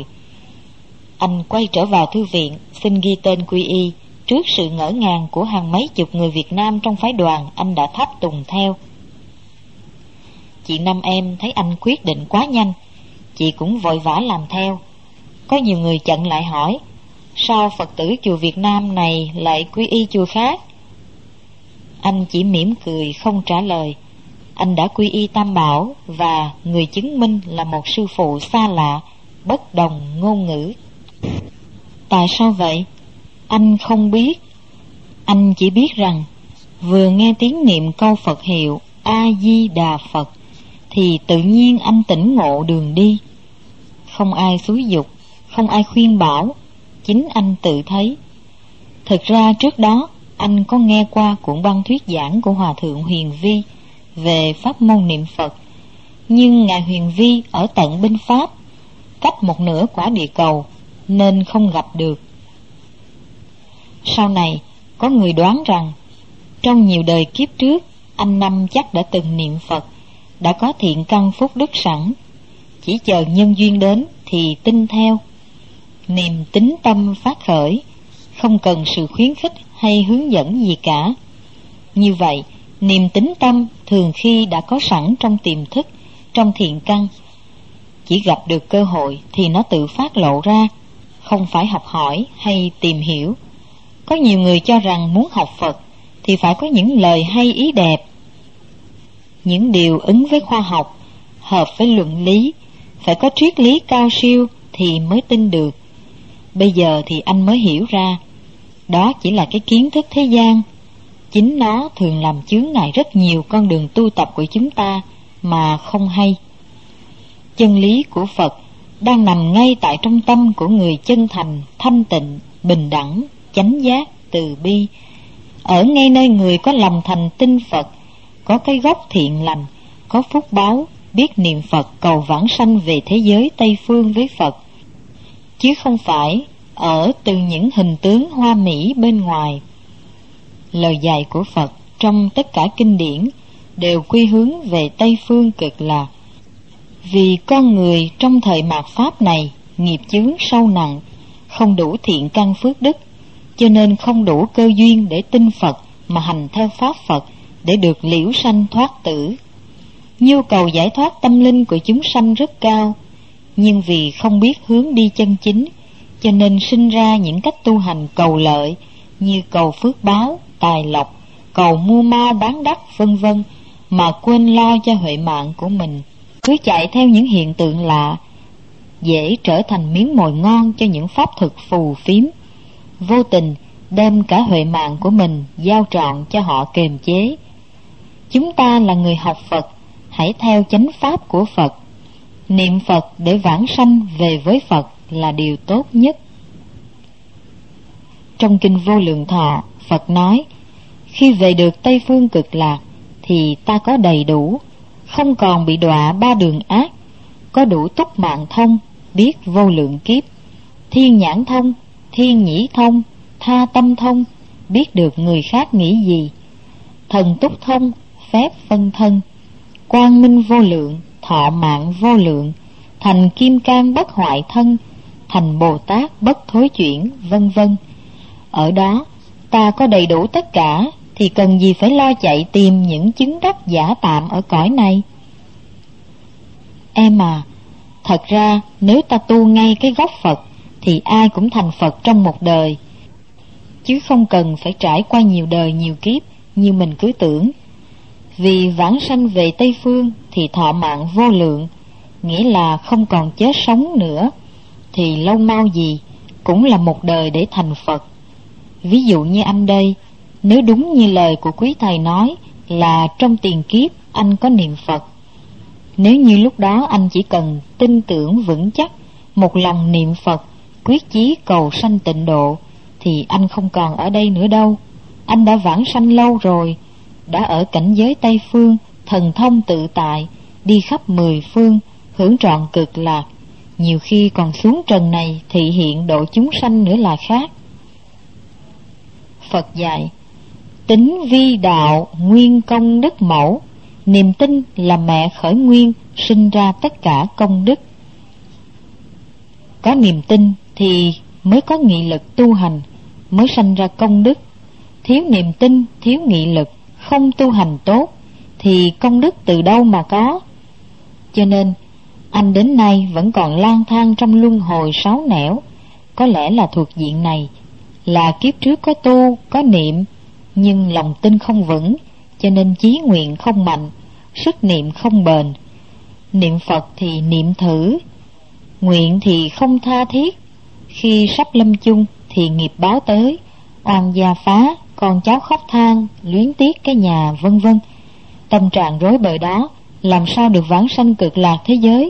Anh quay trở vào thư viện, xin ghi tên quy y. Trước sự ngỡ ngàng của hàng mấy chục người Việt Nam trong phái đoàn, anh đã tháp tùng theo. Chị Năm em thấy anh quyết định quá nhanh, chị cũng vội vã làm theo. Có nhiều người chặn lại hỏi, sao Phật tử chùa Việt Nam này lại quy y chùa khác? Anh chỉ mỉm cười không trả lời. Anh đã quy y Tam Bảo, và người chứng minh là một sư phụ xa lạ, bất đồng ngôn ngữ. Tại sao vậy? Anh không biết. Anh chỉ biết rằng vừa nghe tiếng niệm câu Phật hiệu A Di Đà Phật thì tự nhiên anh tỉnh ngộ đường đi. Không ai xúi giục, không ai khuyên bảo, chính anh tự thấy. Thực ra trước đó anh có nghe qua cuộn băng thuyết giảng của Hòa thượng Huyền Vi về pháp môn niệm Phật, nhưng ngài Huyền Vi ở tận bên Pháp, cách một nửa quả địa cầu, nên không gặp được. Sau này có người đoán rằng trong nhiều đời kiếp trước, anh Năm chắc đã từng niệm Phật, đã có thiện căn phúc đức sẵn, chỉ chờ nhân duyên đến thì tin theo. Niềm tín tâm phát khởi, không cần sự khuyến khích hay hướng dẫn gì cả. Như vậy, niềm tín tâm thường khi đã có sẵn trong tiềm thức, trong thiện căn. Chỉ gặp được cơ hội thì nó tự phát lộ ra, không phải học hỏi hay tìm hiểu. Có nhiều người cho rằng muốn học Phật thì phải có những lời hay ý đẹp, những điều ứng với khoa học, hợp với luận lý, phải có triết lý cao siêu thì mới tin được. Bây giờ thì anh mới hiểu ra, đó chỉ là cái kiến thức thế gian. Chính nó thường làm chướng ngại rất nhiều con đường tu tập của chúng ta mà không hay. Chân lý của Phật đang nằm ngay tại trong tâm của người chân thành, thanh tịnh, bình đẳng, chánh giác, từ bi. Ở ngay nơi người có lòng thành tin Phật, có cái gốc thiện lành, có phúc báo, biết niệm Phật cầu vãng sanh về thế giới Tây Phương với Phật, chứ không phải ở từ những hình tướng hoa mỹ bên ngoài. Lời dạy của Phật trong tất cả kinh điển đều quy hướng về Tây Phương cực lạc. Vì con người trong thời mạt Pháp này nghiệp chướng sâu nặng, không đủ thiện căn phước đức, cho nên không đủ cơ duyên để tin Phật mà hành theo pháp Phật để được liễu sanh thoát tử. Nhu cầu giải thoát tâm linh của chúng sanh rất cao, nhưng vì không biết hướng đi chân chính, cho nên sinh ra những cách tu hành cầu lợi như cầu phước báo, tài lộc, cầu mua mau bán đắt vân vân, mà quên lo cho huệ mạng của mình. Cứ chạy theo những hiện tượng lạ, dễ trở thành miếng mồi ngon cho những pháp thực phù phiếm, vô tình đem cả huệ mạng của mình giao trọn cho họ kềm chế. Chúng ta là người học Phật, hãy theo chánh pháp của Phật. Niệm Phật để vãng sanh về với Phật là điều tốt nhất. Trong Kinh Vô Lượng Thọ, Phật nói, khi về được Tây Phương Cực Lạc thì ta có đầy đủ, không còn bị đọa ba đường ác, có đủ túc mạng thông, biết vô lượng kiếp, thiên nhãn thông, thiên nhĩ thông, tha tâm thông, biết được người khác nghĩ gì, thần túc thông, phép phân thân, quang minh vô lượng, thọ mạng vô lượng, thành kim cang bất hoại thân, thành Bồ Tát bất thối chuyển, vân vân. Ở đó ta có đầy đủ tất cả thì cần gì phải lo chạy tìm những chứng đắc giả tạm ở cõi này. Em à, thật ra nếu ta tu ngay cái gốc Phật thì ai cũng thành Phật trong một đời, chứ không cần phải trải qua nhiều đời nhiều kiếp như mình cứ tưởng. Vì vãng sanh về Tây Phương thì thọ mạng vô lượng, nghĩa là không còn chết sống nữa, thì lâu mau gì cũng là một đời để thành Phật. Ví dụ như anh đây, nếu đúng như lời của quý thầy nói là trong tiền kiếp anh có niệm Phật, nếu như lúc đó anh chỉ cần tin tưởng vững chắc, một lòng niệm Phật, quyết chí cầu sanh tịnh độ, thì anh không còn ở đây nữa đâu. Anh đã vãng sanh lâu rồi, đã ở cảnh giới Tây Phương, thần thông tự tại, đi khắp 10 phương, hưởng trọn cực lạc. Nhiều khi còn xuống trần này thị hiện độ chúng sanh nữa là khác. Phật dạy, tính vi đạo nguyên công đức mẫu, niềm tin là mẹ khởi nguyên, sinh ra tất cả công đức. Có niềm tin thì mới có nghị lực tu hành, mới sanh ra công đức. Thiếu niềm tin, thiếu nghị lực, không tu hành tốt thì công đức từ đâu mà có. Cho nên anh đến nay vẫn còn lang thang trong luân hồi sáu nẻo, có lẽ là thuộc diện này, là kiếp trước có tu, có niệm, nhưng lòng tin không vững, cho nên chí nguyện không mạnh, sức niệm không bền. Niệm Phật thì niệm thử, nguyện thì không tha thiết, khi sắp lâm chung thì nghiệp báo tới, oan gia phá, con cháu khóc than, luyến tiếc cái nhà, vân vân. Tâm trạng rối bời đó làm sao được vãng sanh cực lạc thế giới.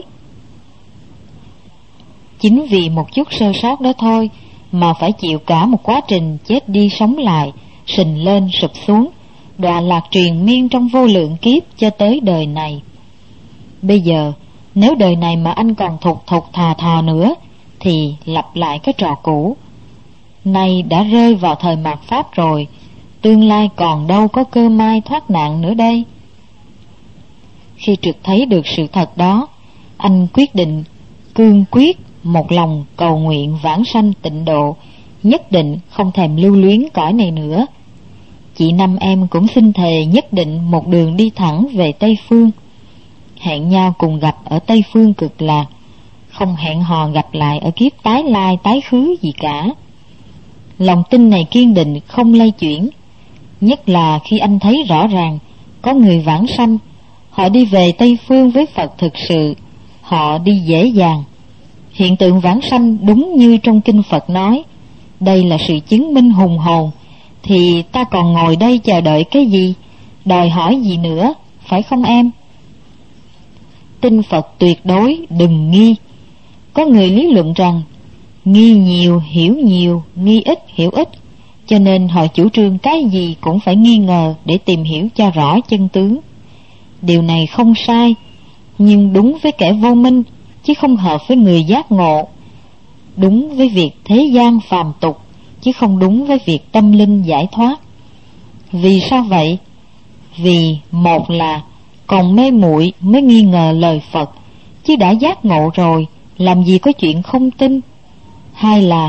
Chính vì một chút sơ sót đó thôi mà phải chịu cả một quá trình chết đi sống lại, sình lên sụp xuống, đọa lạc triền miên trong vô lượng kiếp cho tới đời này. Bây giờ nếu đời này mà anh còn thục thục thà thò nữa thì lặp lại cái trò cũ. Nay đã rơi vào thời mạt Pháp rồi, tương lai còn đâu có cơ may thoát nạn nữa đây. Khi trực thấy được sự thật đó, anh quyết định cương quyết một lòng cầu nguyện vãng sanh tịnh độ, nhất định không thèm lưu luyến cõi này nữa. Chị năm em cũng xin thề nhất định một đường đi thẳng về Tây Phương, hẹn nhau cùng gặp ở Tây Phương cực lạc, không hẹn hò gặp lại ở kiếp tái lai tái khứ gì cả. Lòng tin này kiên định không lay chuyển, nhất là khi anh thấy rõ ràng có người vãng sanh, họ đi về Tây Phương với Phật thực sự, họ đi dễ dàng. Hiện tượng vãng sanh đúng như trong kinh Phật nói, đây là sự chứng minh hùng hồn, thì ta còn ngồi đây chờ đợi cái gì, đòi hỏi gì nữa, phải không em? Tin Phật tuyệt đối đừng nghi. Có người lý luận rằng nghi nhiều hiểu nhiều, nghi ít hiểu ít, cho nên họ chủ trương cái gì cũng phải nghi ngờ để tìm hiểu cho rõ chân tướng. Điều này không sai, nhưng đúng với kẻ vô minh, chứ không hợp với người giác ngộ. Đúng với việc thế gian phàm tục, chứ không đúng với việc tâm linh giải thoát. Vì sao vậy? Vì một là còn mê muội mới nghi ngờ lời Phật, chứ đã giác ngộ rồi làm gì có chuyện không tin. Hai là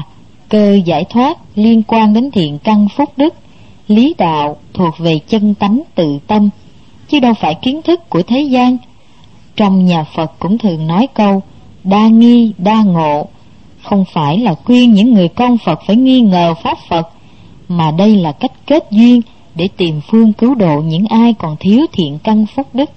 Cơ giải thoát liên quan đến thiện căn phúc đức, lý đạo thuộc về chân tánh tự tâm, chứ đâu phải kiến thức của thế gian. Trong nhà Phật cũng thường nói câu đa nghi đa ngộ, không phải là khuyên những người con Phật phải nghi ngờ pháp Phật, mà đây là cách kết duyên để tìm phương cứu độ những ai còn thiếu thiện căn phúc đức.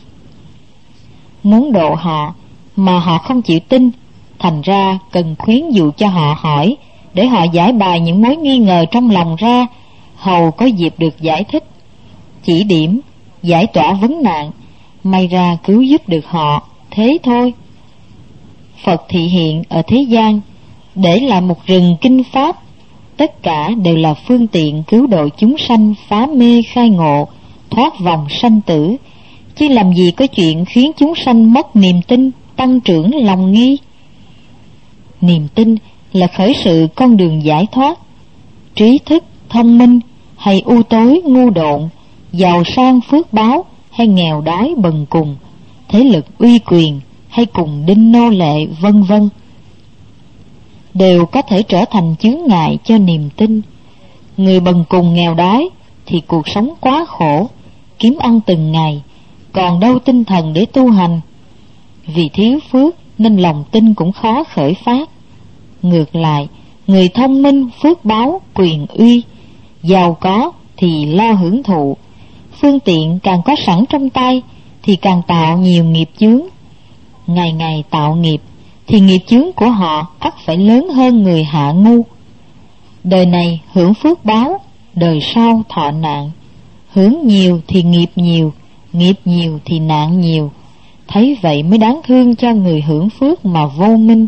Muốn độ họ mà họ không chịu tin, thành ra cần khuyến dụ cho họ hỏi, để họ giải bài những mối nghi ngờ trong lòng ra, hầu có dịp được giải thích, chỉ điểm, giải tỏa vấn nạn, may ra cứu giúp được họ, thế thôi. Phật thị hiện ở thế gian để lại một rừng kinh pháp, tất cả đều là phương tiện cứu độ chúng sanh phá mê khai ngộ, thoát vòng sanh tử, chứ làm gì có chuyện khiến chúng sanh mất niềm tin, tăng trưởng lòng nghi. Niềm tin là khởi sự con đường giải thoát. Trí thức, thông minh hay u tối ngu độn, giàu sang phước báo hay nghèo đói bần cùng, thế lực uy quyền hay cùng đinh nô lệ, vân vân, đều có thể trở thành chướng ngại cho niềm tin. Người bần cùng nghèo đói thì cuộc sống quá khổ, kiếm ăn từng ngày, còn đâu tinh thần để tu hành. Vì thiếu phước nên lòng tin cũng khó khởi phát. Ngược lại, người thông minh phước báo, quyền uy, giàu có thì lo hưởng thụ, phương tiện càng có sẵn trong tay thì càng tạo nhiều nghiệp chướng. Ngày ngày tạo nghiệp thì nghiệp chướng của họ ắt phải lớn hơn người hạ ngu. Đời này hưởng phước báo, đời sau thọ nạn. Hưởng nhiều thì nghiệp nhiều, nghiệp nhiều thì nạn nhiều. Thấy vậy mới đáng thương cho người hưởng phước mà vô minh.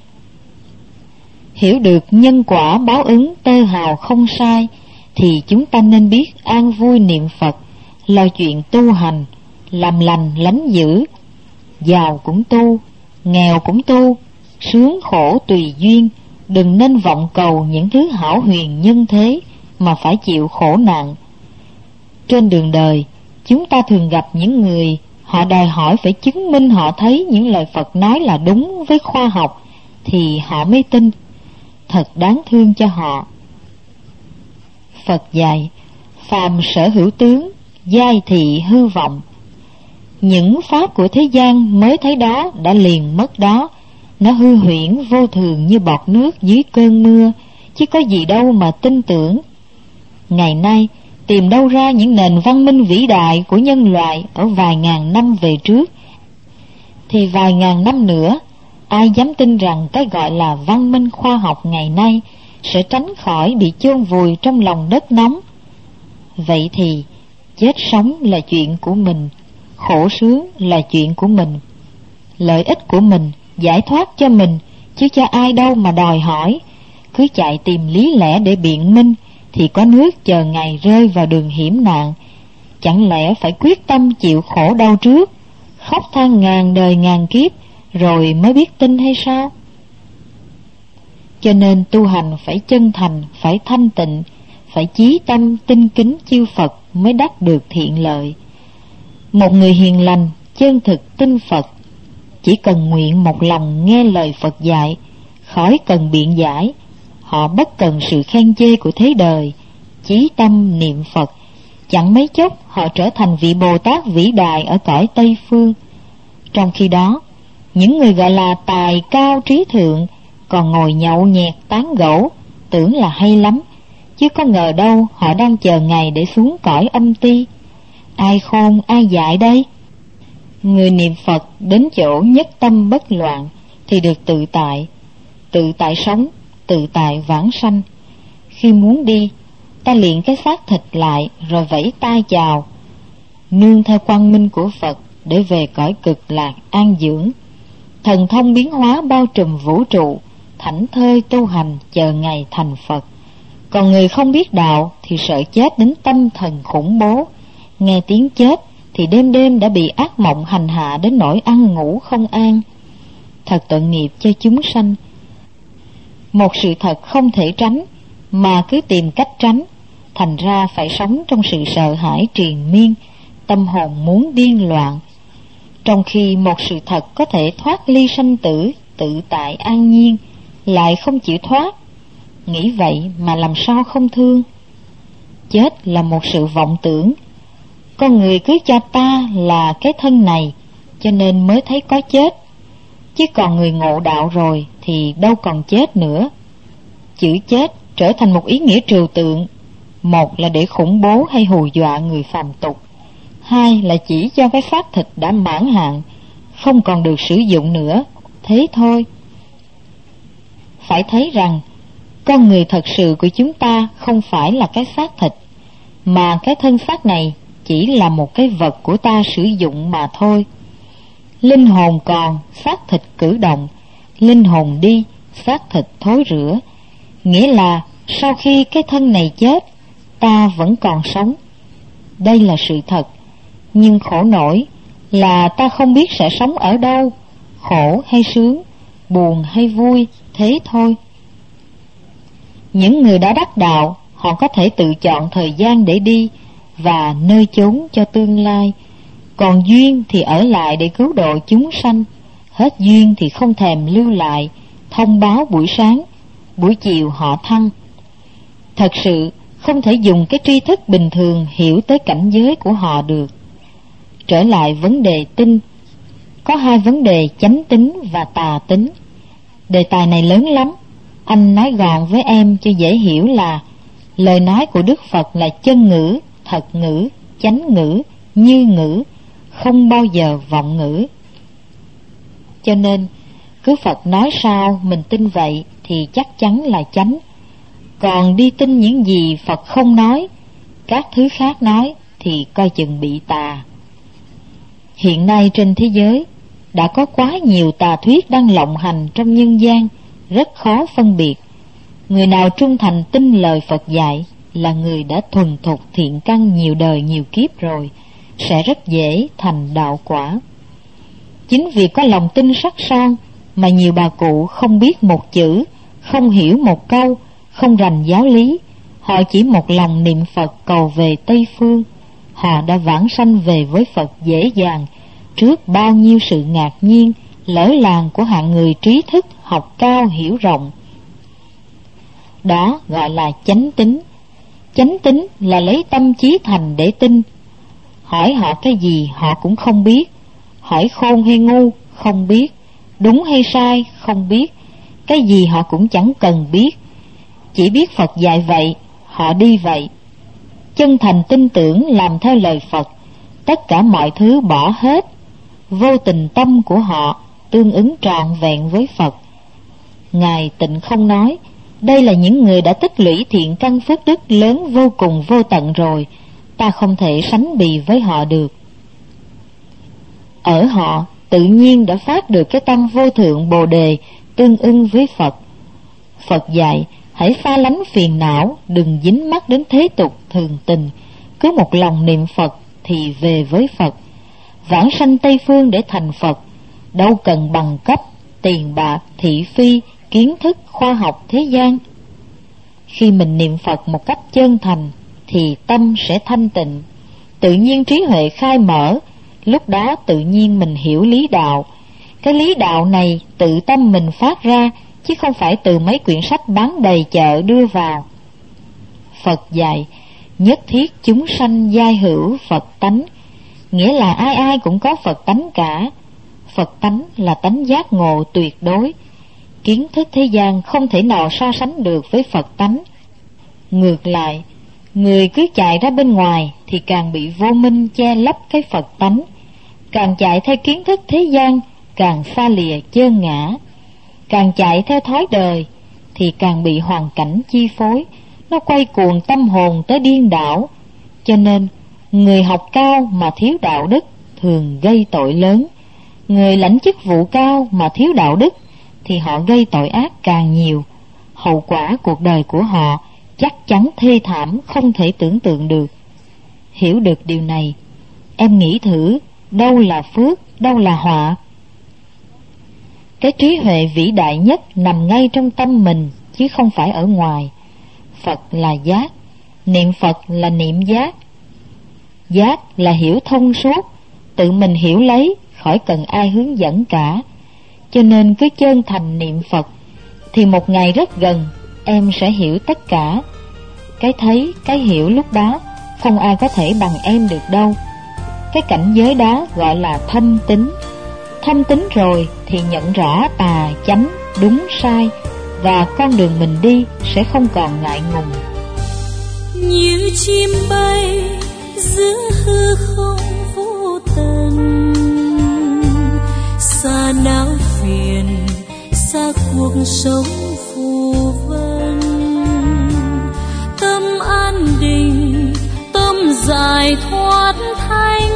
Hiểu được nhân quả báo ứng tơ hào không sai, thì chúng ta nên biết an vui niệm Phật, lo chuyện tu hành, làm lành lánh dữ. Giàu cũng tu, nghèo cũng tu, sướng khổ tùy duyên. Đừng nên vọng cầu những thứ hão huyền nhân thế mà phải chịu khổ nạn. Trên đường đời, chúng ta thường gặp những người họ đòi hỏi phải chứng minh họ thấy những lời Phật nói là đúng với khoa học thì họ mới tin. Thật đáng thương cho họ. Phật dạy, phàm sở hữu tướng, giai thị hư vọng. Những pháp của thế gian mới thấy đó đã liền mất đó. Nó hư huyễn vô thường như bọt nước dưới cơn mưa, chứ có gì đâu mà tin tưởng. Ngày nay tìm đâu ra những nền văn minh vĩ đại của nhân loại ở vài ngàn năm về trước, thì vài ngàn năm nữa ai dám tin rằng cái gọi là văn minh khoa học ngày nay sẽ tránh khỏi bị chôn vùi trong lòng đất nóng. Vậy thì chết sống là chuyện của mình, khổ sướng là chuyện của mình, lợi ích của mình, giải thoát cho mình, chứ cho ai đâu mà đòi hỏi. Cứ chạy tìm lý lẽ để biện minh thì có nước chờ ngày rơi vào đường hiểm nạn. Chẳng lẽ phải quyết tâm chịu khổ đau trước, khóc than ngàn đời ngàn kiếp rồi mới biết tin hay sao? Cho nên tu hành phải chân thành, phải thanh tịnh, phải chí tâm tinh kính chư Phật mới đắc được thiện lợi. Một người hiền lành, chân thực tin Phật, chỉ cần nguyện một lòng nghe lời Phật dạy, khỏi cần biện giải. Họ bất cần sự khen chê của thế đời, chí tâm niệm Phật, chẳng mấy chốc họ trở thành vị Bồ Tát vĩ đại ở cõi Tây Phương. Trong khi đó, những người gọi là tài cao trí thượng còn ngồi nhậu nhẹt tán gẫu, tưởng là hay lắm, chứ có ngờ đâu họ đang chờ ngày để xuống cõi âm ti. Ai khôn ai dạy đây? Người niệm Phật đến chỗ nhất tâm bất loạn thì được tự tại sống, tự tại vãng sanh. Khi muốn đi, ta luyện cái xác thịt lại rồi vẫy tay chào, nương theo quang minh của Phật để về cõi cực lạc an dưỡng. Thần thông biến hóa bao trùm vũ trụ, thảnh thơi tu hành chờ ngày thành Phật. Còn người không biết đạo thì sợ chết đến tâm thần khủng bố, nghe tiếng chết thì đêm đêm đã bị ác mộng hành hạ đến nỗi ăn ngủ không an. Thật tội nghiệp cho chúng sanh. Một sự thật không thể tránh mà cứ tìm cách tránh, thành ra phải sống trong sự sợ hãi triền miên, tâm hồn muốn điên loạn. Trong khi một sự thật có thể thoát ly sanh tử, tự tại an nhiên, lại không chịu thoát, nghĩ vậy mà làm sao không thương. Chết là một sự vọng tưởng. Con người cứ cho ta là cái thân này, cho nên mới thấy có chết. Chứ còn người ngộ đạo rồi thì đâu còn chết nữa. Chữ chết trở thành một ý nghĩa trừu tượng. Một là để khủng bố hay hù dọa người phàm tục. Hai là chỉ cho cái xác thịt đã mãn hạn, không còn được sử dụng nữa. Thế thôi. Phải thấy rằng con người thật sự của chúng ta không phải là cái xác thịt, mà cái thân xác này chỉ là một cái vật của ta sử dụng mà thôi. Linh hồn còn, xác thịt cử động. Linh hồn đi, xác thịt thối rữa. Nghĩa là sau khi cái thân này chết, ta vẫn còn sống. Đây là sự thật. Nhưng khổ nổi là ta không biết sẽ sống ở đâu, khổ hay sướng, buồn hay vui, thế thôi. Những người đã đắc đạo, họ có thể tự chọn thời gian để đi và nơi chốn cho tương lai. Còn duyên thì ở lại để cứu độ chúng sanh. Hết duyên thì không thèm lưu lại, thông báo buổi sáng, buổi chiều họ thăng. Thật sự không thể dùng cái tri thức bình thường hiểu tới cảnh giới của họ được. Trở lại vấn đề tin, có hai vấn đề chánh tính và tà tính. Đề tài này lớn lắm. Anh nói gọn với em cho dễ hiểu là lời nói của Đức Phật là chân ngữ, thật ngữ, chánh ngữ, như ngữ, không bao giờ vọng ngữ. Cho nên cứ Phật nói sao mình tin vậy thì chắc chắn là chánh. Còn đi tin những gì Phật không nói, các thứ khác nói thì coi chừng bị tà. Hiện nay trên thế giới đã có quá nhiều tà thuyết đang lộng hành trong nhân gian, rất khó phân biệt. Người nào trung thành tin lời Phật dạy là người đã thuần thục thiện căn nhiều đời nhiều kiếp rồi, sẽ rất dễ thành đạo quả. Chính vì có lòng tin sắc son mà nhiều bà cụ không biết một chữ, không hiểu một câu, không rành giáo lý. Họ chỉ một lòng niệm Phật cầu về Tây Phương. Họ đã vãng sanh về với Phật dễ dàng, trước bao nhiêu sự ngạc nhiên, lỡ làng của hạng người trí thức, học cao, hiểu rộng. Đó gọi là chánh tính. Chánh tính là lấy tâm chí thành để tin. Hỏi họ cái gì họ cũng không biết. Hỏi khôn hay ngu không biết. Đúng hay sai không biết. Cái gì họ cũng chẳng cần biết. Chỉ biết Phật dạy vậy, họ đi vậy. Chân thành tin tưởng làm theo lời Phật, tất cả mọi thứ bỏ hết. Vô tình tâm của họ tương ứng trọn vẹn với Phật. Ngài Tịnh Không nói, đây là những người đã tích lũy thiện căn phước đức lớn vô cùng vô tận rồi, ta không thể sánh bì với họ được. Ở họ tự nhiên đã phát được cái tâm vô thượng Bồ Đề tương ưng với Phật. Phật dạy hãy pha lánh phiền não, đừng dính mắc đến thế tục thường tình, cứ một lòng niệm Phật thì về với Phật. Vãng sanh Tây Phương để thành Phật, đâu cần bằng cấp, tiền bạc, thị phi, kiến thức, khoa học thế gian. Khi mình niệm Phật một cách chân thành thì tâm sẽ thanh tịnh, tự nhiên trí huệ khai mở. Lúc đó tự nhiên mình hiểu lý đạo. Cái lý đạo này tự tâm mình phát ra, chứ không phải từ mấy quyển sách bán đầy chợ đưa vào. Phật dạy nhất thiết chúng sanh giai hữu Phật tánh, nghĩa là ai ai cũng có Phật tánh cả. Phật tánh là tánh giác ngộ tuyệt đối. Kiến thức thế gian không thể nào so sánh được với Phật tánh. Ngược lại, người cứ chạy ra bên ngoài thì càng bị vô minh che lấp cái Phật tánh. Càng chạy theo kiến thức thế gian, càng xa lìa chơn ngã. Càng chạy theo thói đời thì càng bị hoàn cảnh chi phối, nó quay cuồng tâm hồn tới điên đảo. Cho nên người học cao mà thiếu đạo đức thường gây tội lớn. Người lãnh chức vụ cao mà thiếu đạo đức thì họ gây tội ác càng nhiều. Hậu quả cuộc đời của họ chắc chắn thê thảm không thể tưởng tượng được. Hiểu được điều này, em nghĩ thử, đâu là phước, đâu là họa. Cái trí huệ vĩ đại nhất nằm ngay trong tâm mình, chứ không phải ở ngoài. Phật là giác, niệm Phật là niệm giác. Giác là hiểu thông suốt, tự mình hiểu lấy, khỏi cần ai hướng dẫn cả. Cho nên cứ chân thành niệm Phật thì một ngày rất gần em sẽ hiểu tất cả. Cái thấy, cái hiểu lúc đó không ai có thể bằng em được đâu. Cái cảnh giới đó gọi là thâm tín. Thâm tín rồi thì nhận rõ tà chánh, đúng sai, và con đường mình đi sẽ không còn ngại ngùng. Như chim bay giữa hư không vô tận, xa não phiền, xa cuộc sống phù vân. Tâm an định, tâm giải thoát thanh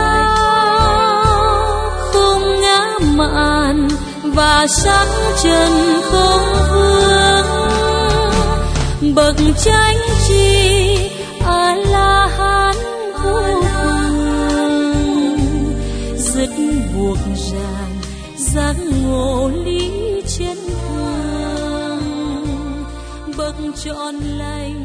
cao, không ngã mạn và sắc trần không vương. Bậc chánh tri A La Hán vô cùng, dứt buộc ràng giác ngộ lý chân thường. Bậc trọn lành